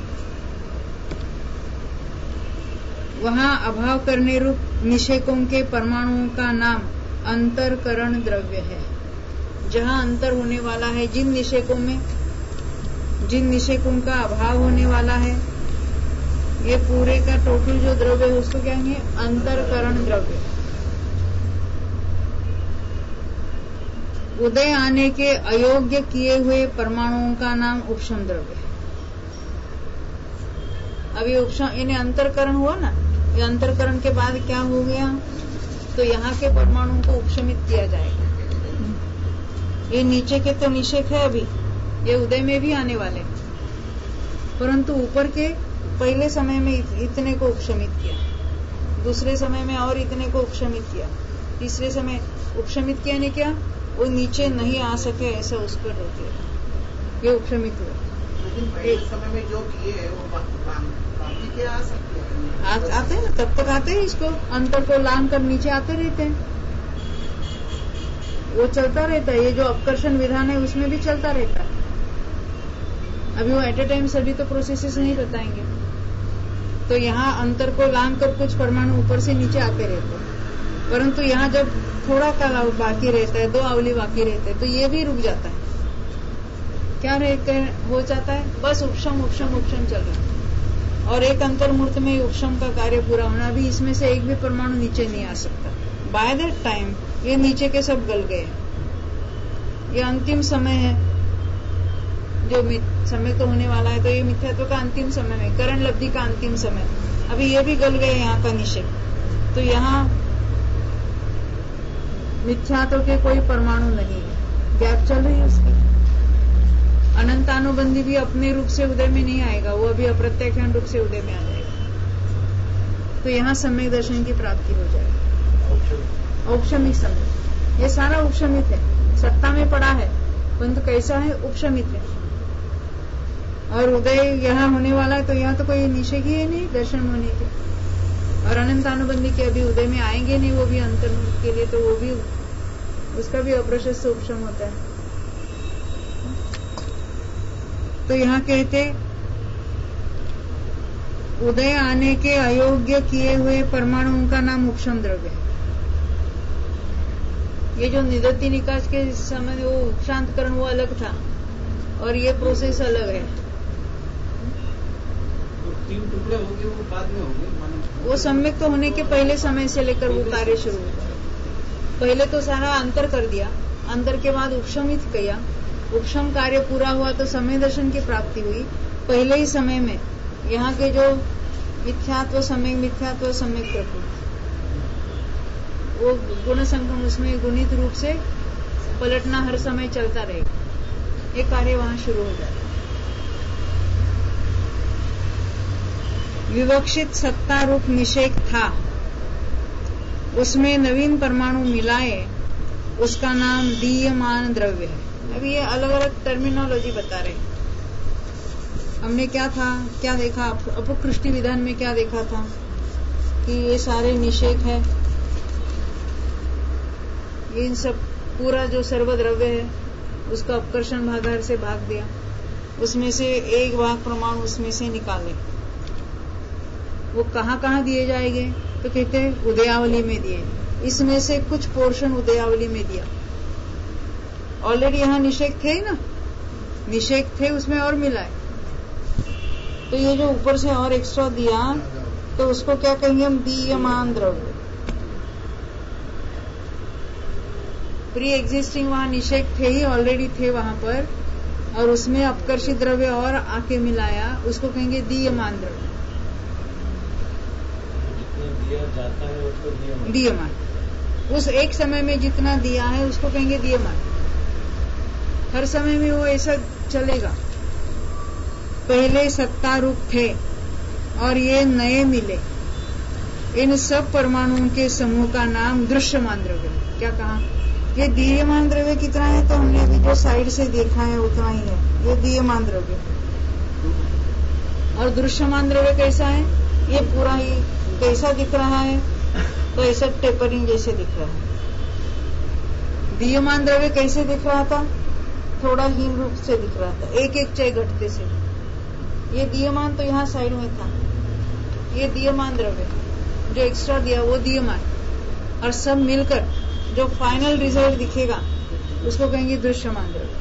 A: वहां अभाव करने रूप निषेकों के परमाणुओं का नाम अंतरकरण द्रव्य है। जहां अंतर होने वाला है, जिन निषेकों में, जिन निषेकों का अभाव होने वाला है, ये पूरे का टोटल जो द्रव्य है उसको क्या कहेंगे? अंतरकरण द्रव्य। उदय आने के अयोग्य किए हुए परमाणुओं का नाम उपशम द्रव्य है। अभी उपशम यानी अंतरकरण हुआ ना, ये अंतरकरण के बाद क्या हो गया? तो यहाँ के परमाणुओं को उपशमित किया जाएगा। ये नीचे के तो निषेक है, अभी ये उदय में भी आने वाले, परंतु ऊपर के पहले समय में इतने को उपशमित किया, दूसरे समय में और इतने को उपशमित किया, तीसरे समय उपशमित किया, नहीं क्या वो नीचे नहीं आ सके ऐसा उस पर रोक लिया, ये उपशमित हुआ।
C: लेकिन पहले समय में जो किए हैं वो बाकी क्या आ सकते हैं?
A: आते हैं, तब तक आते हैं, इसको अंतर को लांग कर नीचे आते रहते हैं, वो चलता रहता है। ये जो अपकर्षण विधान है उसमें भी चलता रहता है। अभी वो एट ए टाइम सभी तो प्रोसेसेस नहीं बताएंगे, तो यहाँ अंतर को लांग कर कुछ परमाणु ऊपर से नीचे आते रहते हैं, परंतु यहाँ जब थोड़ा काल बाकी रहता है, 2 आवली बाकी रहते हैं, तो ये भी रुक जाता है। क्या हो जाता है? बस उपशम उपशम उपशम चल रहा है, और एक अंतर्मूर्त में उपशम का कार्य पूरा होना। अभी इसमें से एक भी परमाणु नीचे नहीं आ सकता। बाय दैट टाइम ये नीचे के सब गल गए। ये अंतिम समय है, जो समय तो होने वाला है, तो ये मिथ्यात्व का अंतिम समय है, करण लब्धि का अंतिम समय। अभी ये भी गल गए यहाँ का निषेक, तो यहाँ मिथ्यात्व के कोई परमाणु नहीं है, गैप चल रही है उसकी। अनंतानुबंधी भी अपने रूप से उदय में नहीं आएगा, वो अभी अप्रत्याख्यान रूप से उदय में आ जाएगा। तो यहाँ सम्यक दर्शन की प्राप्ति हो जाएगी। औपशमिक समय, ये सारा उपशमित है, सत्ता में पड़ा है, परंतु कैसा है? उपशमित है। और उदय यहाँ होने वाला है, तो यहाँ तो कोई निषेक ही नहीं दर्शन होने के, और अनंतानुबंधी के अभी उदय में आएंगे नहीं, वो भी अंतर्मुख के लिए, तो वो भी उसका भी अप्रशस्त उपशम होता है। तो यहाँ कहते उदय आने के अयोग्य किए हुए परमाणुओं का नाम उपशम द्रव्य है। ये जो निदत्ति निकास के समय वो शांतकरण वो अलग था, और ये प्रोसेस अलग है।
C: तो 3 टुकड़े होंगे, वो बाद में होंगे,
A: वो सम्यक तो होने के पहले समय से लेकर वो कार्य शुरू हुआ। पहले तो सारा अंतर कर दिया, अंतर के बाद उपशमित किया, उपशम कार्य पूरा हुआ तो समय दर्शन की प्राप्ति हुई। पहले ही समय में यहाँ के जो मिथ्यात्व सम्यक प्रकृति, वो गुण संगम, उसमें गुणित रूप से पलटना हर समय चलता रहेगा, ये कार्य वहां शुरू हो जाता है। विवक्षित सत्ता रूप निषेक था, उसमें नवीन परमाणु मिलाए, उसका नाम दीयमान द्रव्य है। अभी ये अलग अलग टर्मिनोलॉजी बता रहे हैं। हमने क्या देखा अपकृष्टि विधान में, क्या देखा था कि ये सारे निषेक है, इन सब पूरा जो सर्वद्रव्य है उसका अपकर्षण भागार से भाग दिया, उसमें से एक भाग परमाणु उसमें से निकाले। वो कहाँ कहाँ दिए जाएंगे? तो कहते हैं उदयावली में दिए, इसमें से कुछ पोर्शन उदयावली में दिया। ऑलरेडी यहाँ निषेक थे ना, निषेक थे, उसमें और मिलाए, तो ये जो ऊपर से और एक्स्ट्रा दिया, तो उसको क्या कहेंगे हम? दीयमान द्रव्य। प्री एग्जिस्टिंग वहां निषेक थे ही, ऑलरेडी थे वहां पर, और उसमें अपकर्षित द्रव्य और आके मिलाया, उसको कहेंगे दीयमान द्रव्य।
B: दिया जाता है उसको दीयमान।
A: दीयमान, उस एक समय में जितना दिया है उसको कहेंगे दीयमान। हर समय में वो ऐसा चलेगा। पहले सत्ता रूप थे और ये नए मिले, इन सब परमाणुओं के समूह का नाम दृश्यमान द्रव्य। क्या कहा? ये दीयमान द्रव्य कितना है? तो हमने अभी जो साइड से देखा है उतना ही है, ये दीयमान द्रव्य। और दृश्यमान द्रव्य कैसा है? ये पूरा ही कैसा दिख रहा है? तो ऐसा टेपरिंग जैसे दिख रहा है। दीयमान द्रव्य कैसे दिख रहा था? थोड़ा हीन रूप से दिख रहा था, एक एक चय घटते से। ये दीयमान तो यहाँ साइड में था, ये दीयमान द्रव्य जो एक्स्ट्रा दिया वो दीयमान। और सब मिलकर जो फाइनल रिजल्ट दिखेगा उसको कहेंगे दृश्यमान द्रव्य।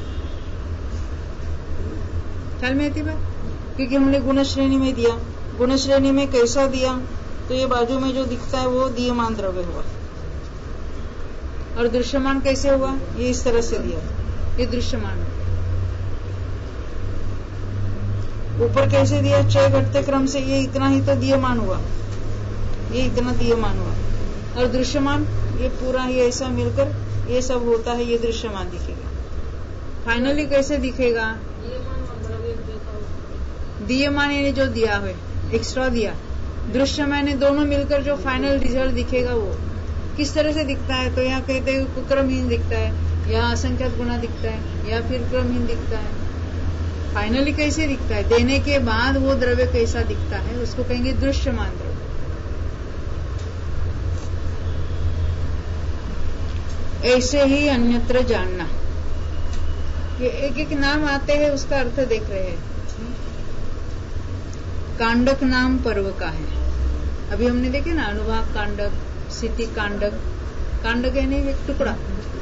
A: ख्याल में आती बात? क्योंकि हमने गुण श्रेणी में दिया, गुण श्रेणी में कैसा दिया? तो ये बाजू में जो दिखता है वो दीयमान द्रव्य हुआ। और दृश्यमान कैसे हुआ? ये इस तरह से दिया, ये दृश्यमान। ऊपर कैसे दिया? चय घटते क्रम से, ये इतना ही तो दीयमान हुआ, ये इतना दीयमान हुआ। और दृश्यमान ये पूरा ही ऐसा मिलकर ये सब होता है, ये दृश्यमान दिखेगा। फाइनली कैसे दिखेगा? दीयमान यानी जो दिया है, एक्स्ट्रा दिया। दृश्यमान ने दोनों मिलकर जो फाइनल रिजल्ट दिखेगा वो किस तरह से दिखता है? तो यहाँ कहते हैं क्रमहीन दिखता है, या असंख्यात गुना दिखता है, या फिर क्रमहीन दिखता है। फाइनली कैसे दिखता है? देने के बाद वो द्रव्य कैसा दिखता है उसको कहेंगे दृश्यमान द्रव्य। ऐसे ही अन्यत्र जानना। ये एक एक नाम आते हैं, उसका अर्थ देख रहे हैं। कांडक नाम पर्व का है। अभी हमने देखे ना, अनुभाग कांडक, स्थिति कांडक। कांडक यानी एक टुकड़ा।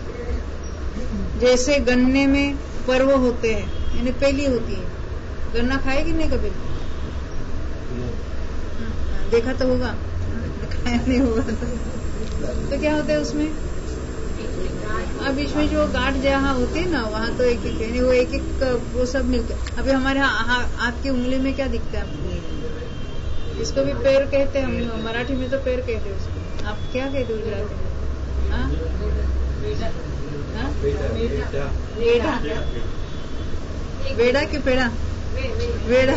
A: जैसे गन्ने में पर्व होते हैं, यानी पहली होती है। गन्ना खाए कि नहीं कभी? देखा तो होगा, खाया नहीं होगा तो क्या होता है उसमें? अब इसमें जो गांठ जहाँ होती है ना, वहाँ तो एक एक यानी वो एक एक वो सब मिलकर। अभी हमारे हाथ की उंगली में क्या दिखता है? इसको भी पैर कहते हैं, हम मराठी में तो पैर कहते हैं उसको। आप क्या कहते हो गुजराती में? वेड़ा, वेड़ा की पेड़ा? वेड़ा।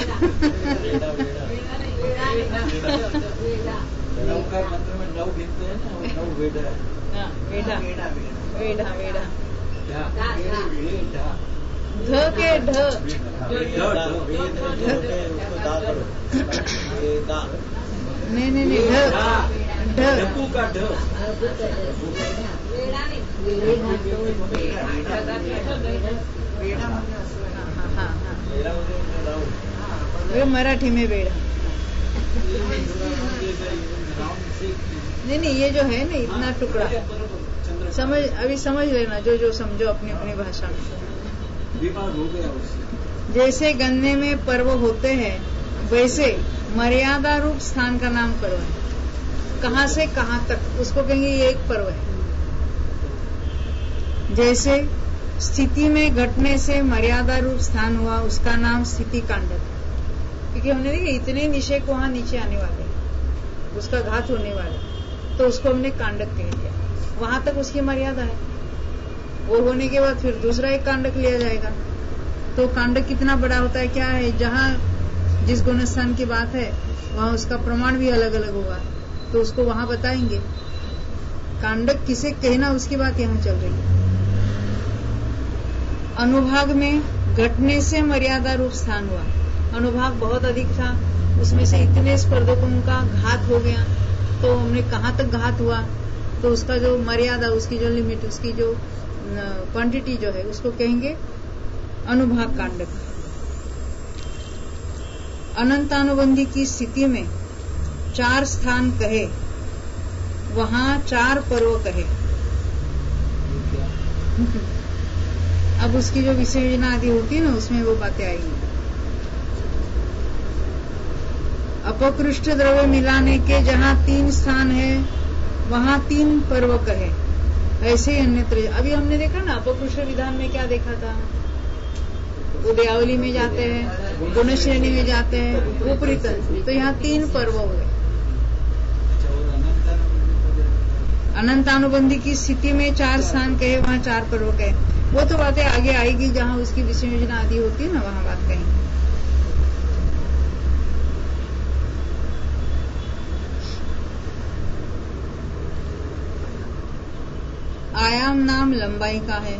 B: मंत्र में नौ गिनते हैं ना, नौ वेड़ा।
A: वेड़ा, वेड़ा, वेड़ा। ध के ढ, नहीं नहीं नहीं, ढ,
B: ढ का ढ।
A: वे मराठी में वेड़ा। नहीं नहीं, ये जो है ना इतना टुकड़ा, अभी समझ लेना, जो समझो अपनी अपनी भाषा में। जैसे गन्ने में पर्व होते हैं, वैसे मर्यादा रूप स्थान का नाम पर्व है। कहाँ से कहाँ तक उसको कहेंगे ये एक पर्व है। जैसे स्थिति में घटने से मर्यादा रूप स्थान हुआ, उसका नाम स्थिति कांडक है। क्योंकि हमने देखा इतने निषेक वहां नीचे आने वाले, उसका घात होने वाला, तो उसको हमने कांडक कह दिया। वहां तक उसकी मर्यादा है। वो होने के बाद फिर दूसरा एक कांडक लिया जाएगा। तो कांडक कितना बड़ा होता है, क्या है? जहाँ जिस गुणस्थान की बात है वहां उसका प्रमाण भी अलग अलग होगा, तो उसको वहां बताएंगे। कांडक किसे कहना उसकी बात यहाँ चल रही है। अनुभाग में घटने से मर्यादा रूप स्थान हुआ। अनुभाग बहुत अधिक था, उसमें से इतने स्पर्धकों का घात हो गया, तो हमने कहाँ तक घात हुआ, तो उसका जो मर्यादा, उसकी जो लिमिट, उसकी जो क्वांटिटी जो है उसको कहेंगे अनुभाग कांडक। अनंतानुबंधी की स्थिति में 4 स्थान कहे, वहां 4 पर्व कहे। अब उसकी जो विषयोजना आदि होती है ना, उसमें वो बातें आएंगी। अपकृष्ट द्रव्य मिलाने के जहाँ 3 स्थान है, वहां 3 पर्व कहे। ऐसे ही अन्यत्र। अभी हमने देखा ना, अपकृष्ट विधान में क्या देखा था? उदयावली में जाते हैं, गुण श्रेणी में जाते हैं, ऊपरी तल। तो यहाँ 3 पर्व हो गए। अनंतानुबंधी की स्थिति में 4 स्थान कहे, वहाँ 4 पर्व कहे, वो तो बातें आगे आएगी जहाँ उसकी विषयोजना आदि होती है ना, वहाँ बात कहेंगे। आयाम नाम लंबाई का है,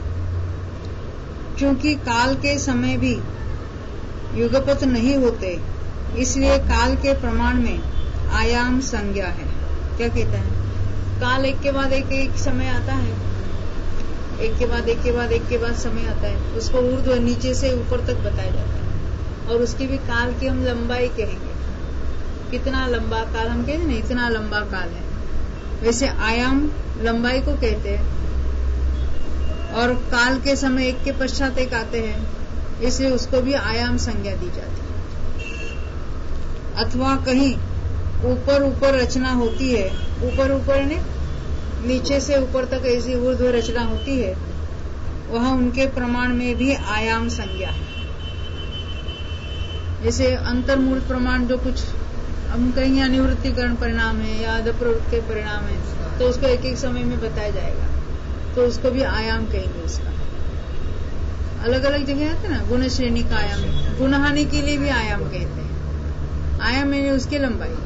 A: क्योंकि काल के समय भी युगपत नहीं होते, इसलिए काल के प्रमाण में आयाम संज्ञा है। क्या कहते हैं? काल एक के बाद एक समय आता है, एक के बाद एक के बाद एक के बाद समय आता है, उसको ऊर्ध्व नीचे से ऊपर तक बताया जाता है, और उसकी भी काल की हम लंबाई कहेंगे। कितना लंबा काल हम कहेंगे ना, इतना लंबा काल है, वैसे आयाम लंबाई को कहते हैं। और काल के समय एक के पश्चात एक आते हैं, इसलिए उसको भी आयाम संज्ञा दी जाती है। अथवा कहीं ऊपर ऊपर रचना होती है, ऊपर ऊपर ने नीचे से ऊपर तक ऐसी ऊर्ध्व रचना होती है, वह उनके प्रमाण में भी आयाम संज्ञा है। जैसे अंतर्मूल प्रमाण जो कुछ हम कहेंगे अनिवृत्तिकरण परिणाम है या अधप्रवृत्ति के परिणाम है, तो उसको एक एक समय में बताया जाएगा, तो उसको भी आयाम कहेंगे। उसका अलग अलग जगह आते ना, गुण श्रेणी का आयाम, गुणहानि के लिए भी आयाम कहते हैं। आयाम यानी उसकी लंबाई।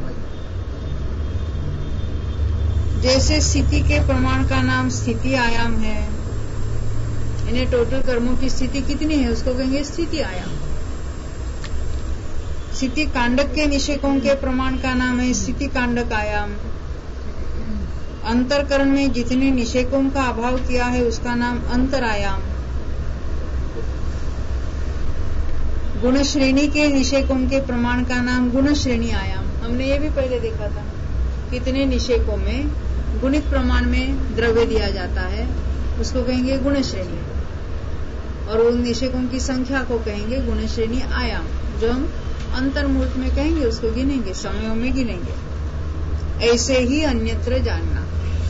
A: जैसे स्थिति के प्रमाण का नाम स्थिति आयाम है, इन्हें टोटल कर्मों की स्थिति कितनी है उसको कहेंगे स्थिति आयाम। स्थिति कांडक के निषेकों के प्रमाण का नाम है स्थिति कांडक आयाम। अंतरकरण में जितने निषेकों का अभाव किया है उसका नाम अंतरायाम। गुण श्रेणी के निषेकों के प्रमाण का नाम गुण श्रेणी आयाम। हमने ये भी पहले देखा था, कितने निषेकों में गुणित प्रमाण में द्रव्य दिया जाता है उसको कहेंगे गुण श्रेणी, और उन निषेकों की संख्या को कहेंगे गुण श्रेणी आयाम। जो हम अंतर्मूर्त में कहेंगे उसको गिनेंगे, समयों में गिनेंगे। ऐसे ही अन्यत्र जानना।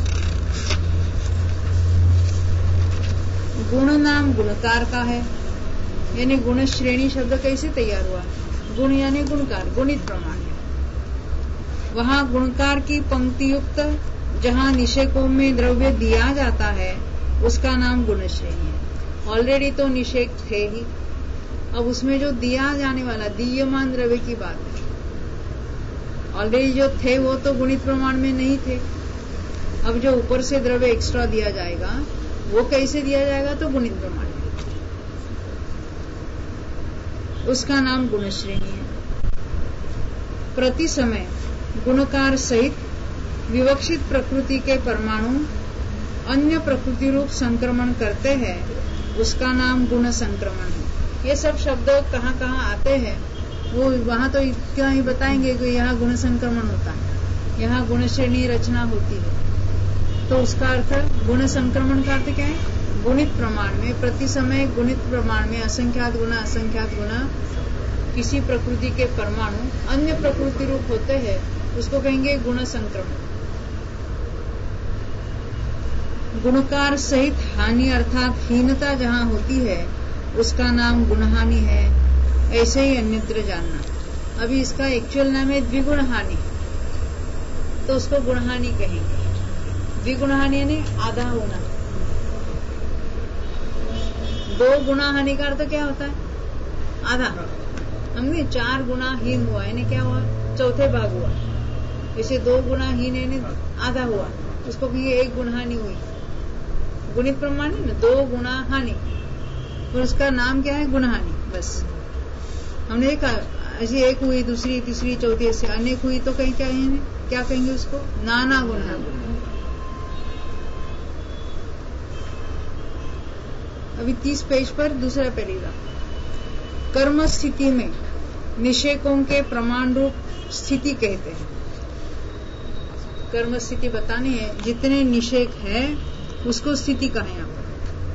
A: गुण नाम गुणकार का है, यानी गुण श्रेणी शब्द कैसे तैयार हुआ? गुण यानी गुणकार, गुणित प्रमाण है। वहाँ गुणकार की पंक्ति युक्त जहाँ निषेकों में द्रव्य दिया जाता है उसका नाम गुण श्रेणी है। ऑलरेडी तो निषेक थे ही, अब उसमें जो दिया जाने वाला दीयमान द्रव्य की बात है। ऑलरेडी जो थे वो तो गुणित प्रमाण में नहीं थे, अब जो ऊपर से द्रव्य एक्स्ट्रा दिया जाएगा वो कैसे दिया जाएगा? तो गुणित प्रमाण में, उसका नाम गुण श्रेणी है। प्रति समय गुणकार सहित विवक्षित प्रकृति के परमाणु अन्य प्रकृति रूप संक्रमण करते हैं, उसका नाम गुण संक्रमण है। ये सब शब्द कहाँ कहाँ आते हैं वो वहाँ तो इतना ही बताएंगे कि यहाँ गुण संक्रमण होता है, यहाँ गुण श्रेणी रचना होती है, तो उसका अर्थ गुण संक्रमण का अर्थ क्या है? गुणित प्रमाण में, प्रति समय गुणित प्रमाण में असंख्यात गुना किसी प्रकृति के परमाणु अन्य प्रकृति रूप होते हैं, उसको कहेंगे गुण संक्रमण। गुणकार सहित हानि अर्थात हीनता जहाँ होती है उसका नाम गुणहानि है। ऐसे ही अन्यत्र जानना। अभी इसका एक्चुअल नाम है द्विगुण हानि, तो उसको गुणहानि कहेंगे। द्विगुण हानि यानी आधा होना। 2 गुना हानि का अर्थ क्या होता है? आधा। हमने 4 गुना हीन हुआ यानी क्या हुआ? चौथे भाग हुआ। इसे 2 गुना हीन यानी आधा हुआ, उसको कहेंगे 1 गुण हानि हुई। गुणित प्रमाण है ना, 2 गुना हानि, और उसका नाम क्या है? गुणहानि। बस हमने देखा ऐसी 1 हुई, दूसरी, तीसरी, चौथी, ऐसे अनेक हुई तो कहीं क्या कहेंगे उसको? नाना गुना। अभी 30 पेज पर दूसरा पैराग्राफ। कर्म स्थिति में निषेकों के प्रमाण रूप स्थिति कहते हैं। कर्म स्थिति बतानी है, जितने निषेक है उसको स्थिति कहा यहाँ पर।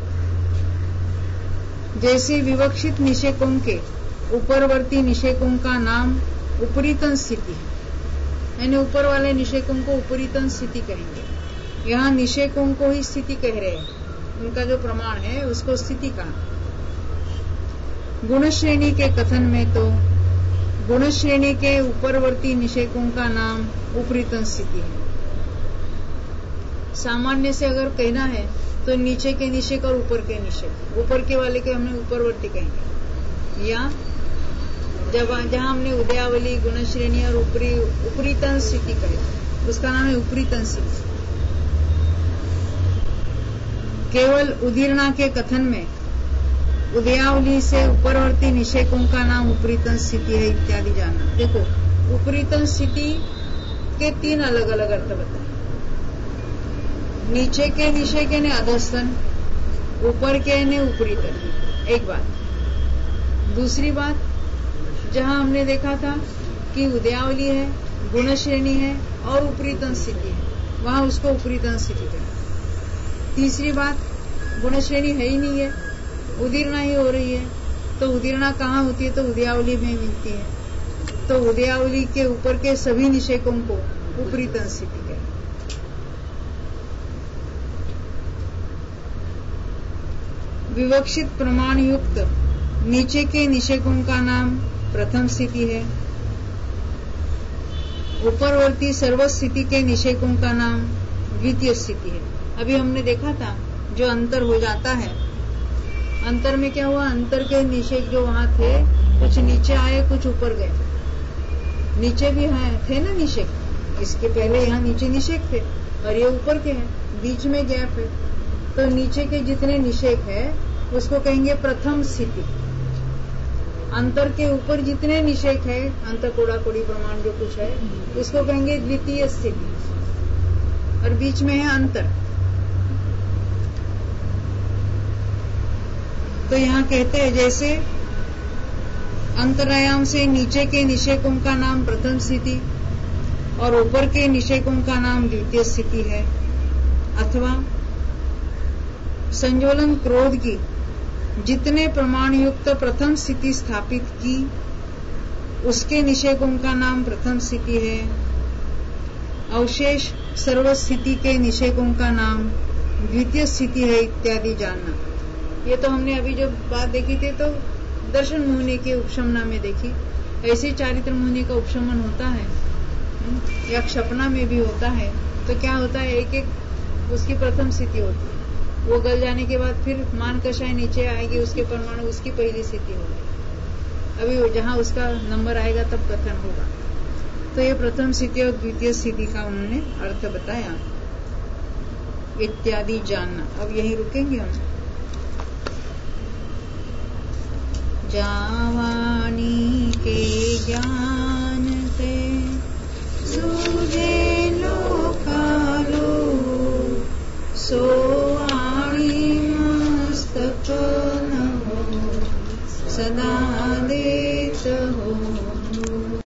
A: जैसे विवक्षित निषेकों के ऊपरवर्ती निषेकों का नाम उपरीतन स्थिति है, यानी ऊपर वाले निषेकों को उपरीतन स्थिति कहेंगे। यहाँ निषेकों को ही स्थिति कह रहे हैं, उनका जो प्रमाण है उसको स्थिति कहा। गुण श्रेणी के कथन में तो गुण श्रेणी के ऊपरवर्ती निषेकों का नाम उपरीतन स्थिति है। सामान्य से अगर कहना है तो नीचे के निषेक और ऊपर के निषेक, ऊपर के वाले के हमने ऊपरवर्ती कहेंगे, या जहाँ हमने उदयावली, गुण श्रेणी और उपरीतन स्थिति कहे उसका नाम है उपरीतन स्थिति। केवल उदीर्णा के कथन में उदयावली से उपरवर्ती निषेकों का नाम उपरीतन स्थिति है इत्यादि जानना। देखो, उपरीतन स्थिति के 3 अलग अलग अर्थ बताए। नीचे के निषेक ने अधस्तन, ऊपर के ने उपरीतन, एक बात। दूसरी बात, जहां हमने देखा था कि उदयावली है, गुण श्रेणी है और उपरीतन स्थिति है, वहां उसको उपरीतन स्थिति कहें। तीसरी बात, गुण श्रेणी है ही नहीं है, उदीर्णा ही हो रही है, तो उदीर्णा कहाँ होती है? तो उदयावली में मिलती है। तो उदयावली के ऊपर के सभी निषेकों को उपरीतन स्थिति कहें। विवक्षित प्रमाण युक्त नीचे के निषेकों का नाम प्रथम स्थिति है। ऊपरवर्ती सर्व स्थिति के निषेकों का नाम द्वितीय स्थिति है। अभी हमने देखा था जो अंतर हो जाता है, अंतर में क्या हुआ? अंतर के निषेक जो वहां थे, कुछ नीचे आए, कुछ ऊपर गए। नीचे भी थे ना निषेक, इसके पहले यहाँ नीचे निषेक थे और ये ऊपर के हैं, बीच में गैप है। तो नीचे के जितने निषेक है उसको कहेंगे प्रथम स्थिति। अंतर के ऊपर जितने निषेक है, अंतर कोड़ा कोड़ी प्रमाण जो कुछ है, उसको कहेंगे द्वितीय स्थिति। और बीच में है अंतर। तो यहाँ कहते हैं जैसे अंतरायाम से नीचे के निषेकों का नाम प्रथम स्थिति और ऊपर के निषेकों का नाम द्वितीय स्थिति है। अथवा संज्वलन क्रोध की जितने प्रमाण युक्त प्रथम स्थिति स्थापित की, उसके निषेकों का नाम प्रथम स्थिति है। अवशेष सर्व स्थिति के निषेकों का नाम द्वितीय स्थिति है इत्यादि जानना। ये तो हमने अभी जो बात देखी थी तो दर्शन मोहनी के उपशमना में देखी। ऐसे चारित्र मोहनी का उपशमन होता है या क्षपना में भी होता है। तो क्या होता है, एक एक उसकी प्रथम स्थिति होती है, वो गल जाने के बाद फिर मान कषाय नीचे आएगी, उसके परमाणु उसकी पहली स्थिति होगी। अभी जहां उसका नंबर आएगा तब कथन होगा। तो ये प्रथम स्थिति और द्वितीय स्थिति का उन्होंने अर्थ बताया इत्यादि जानना। अब यहीं रुकेंगे हम। जावानी के ज्ञान से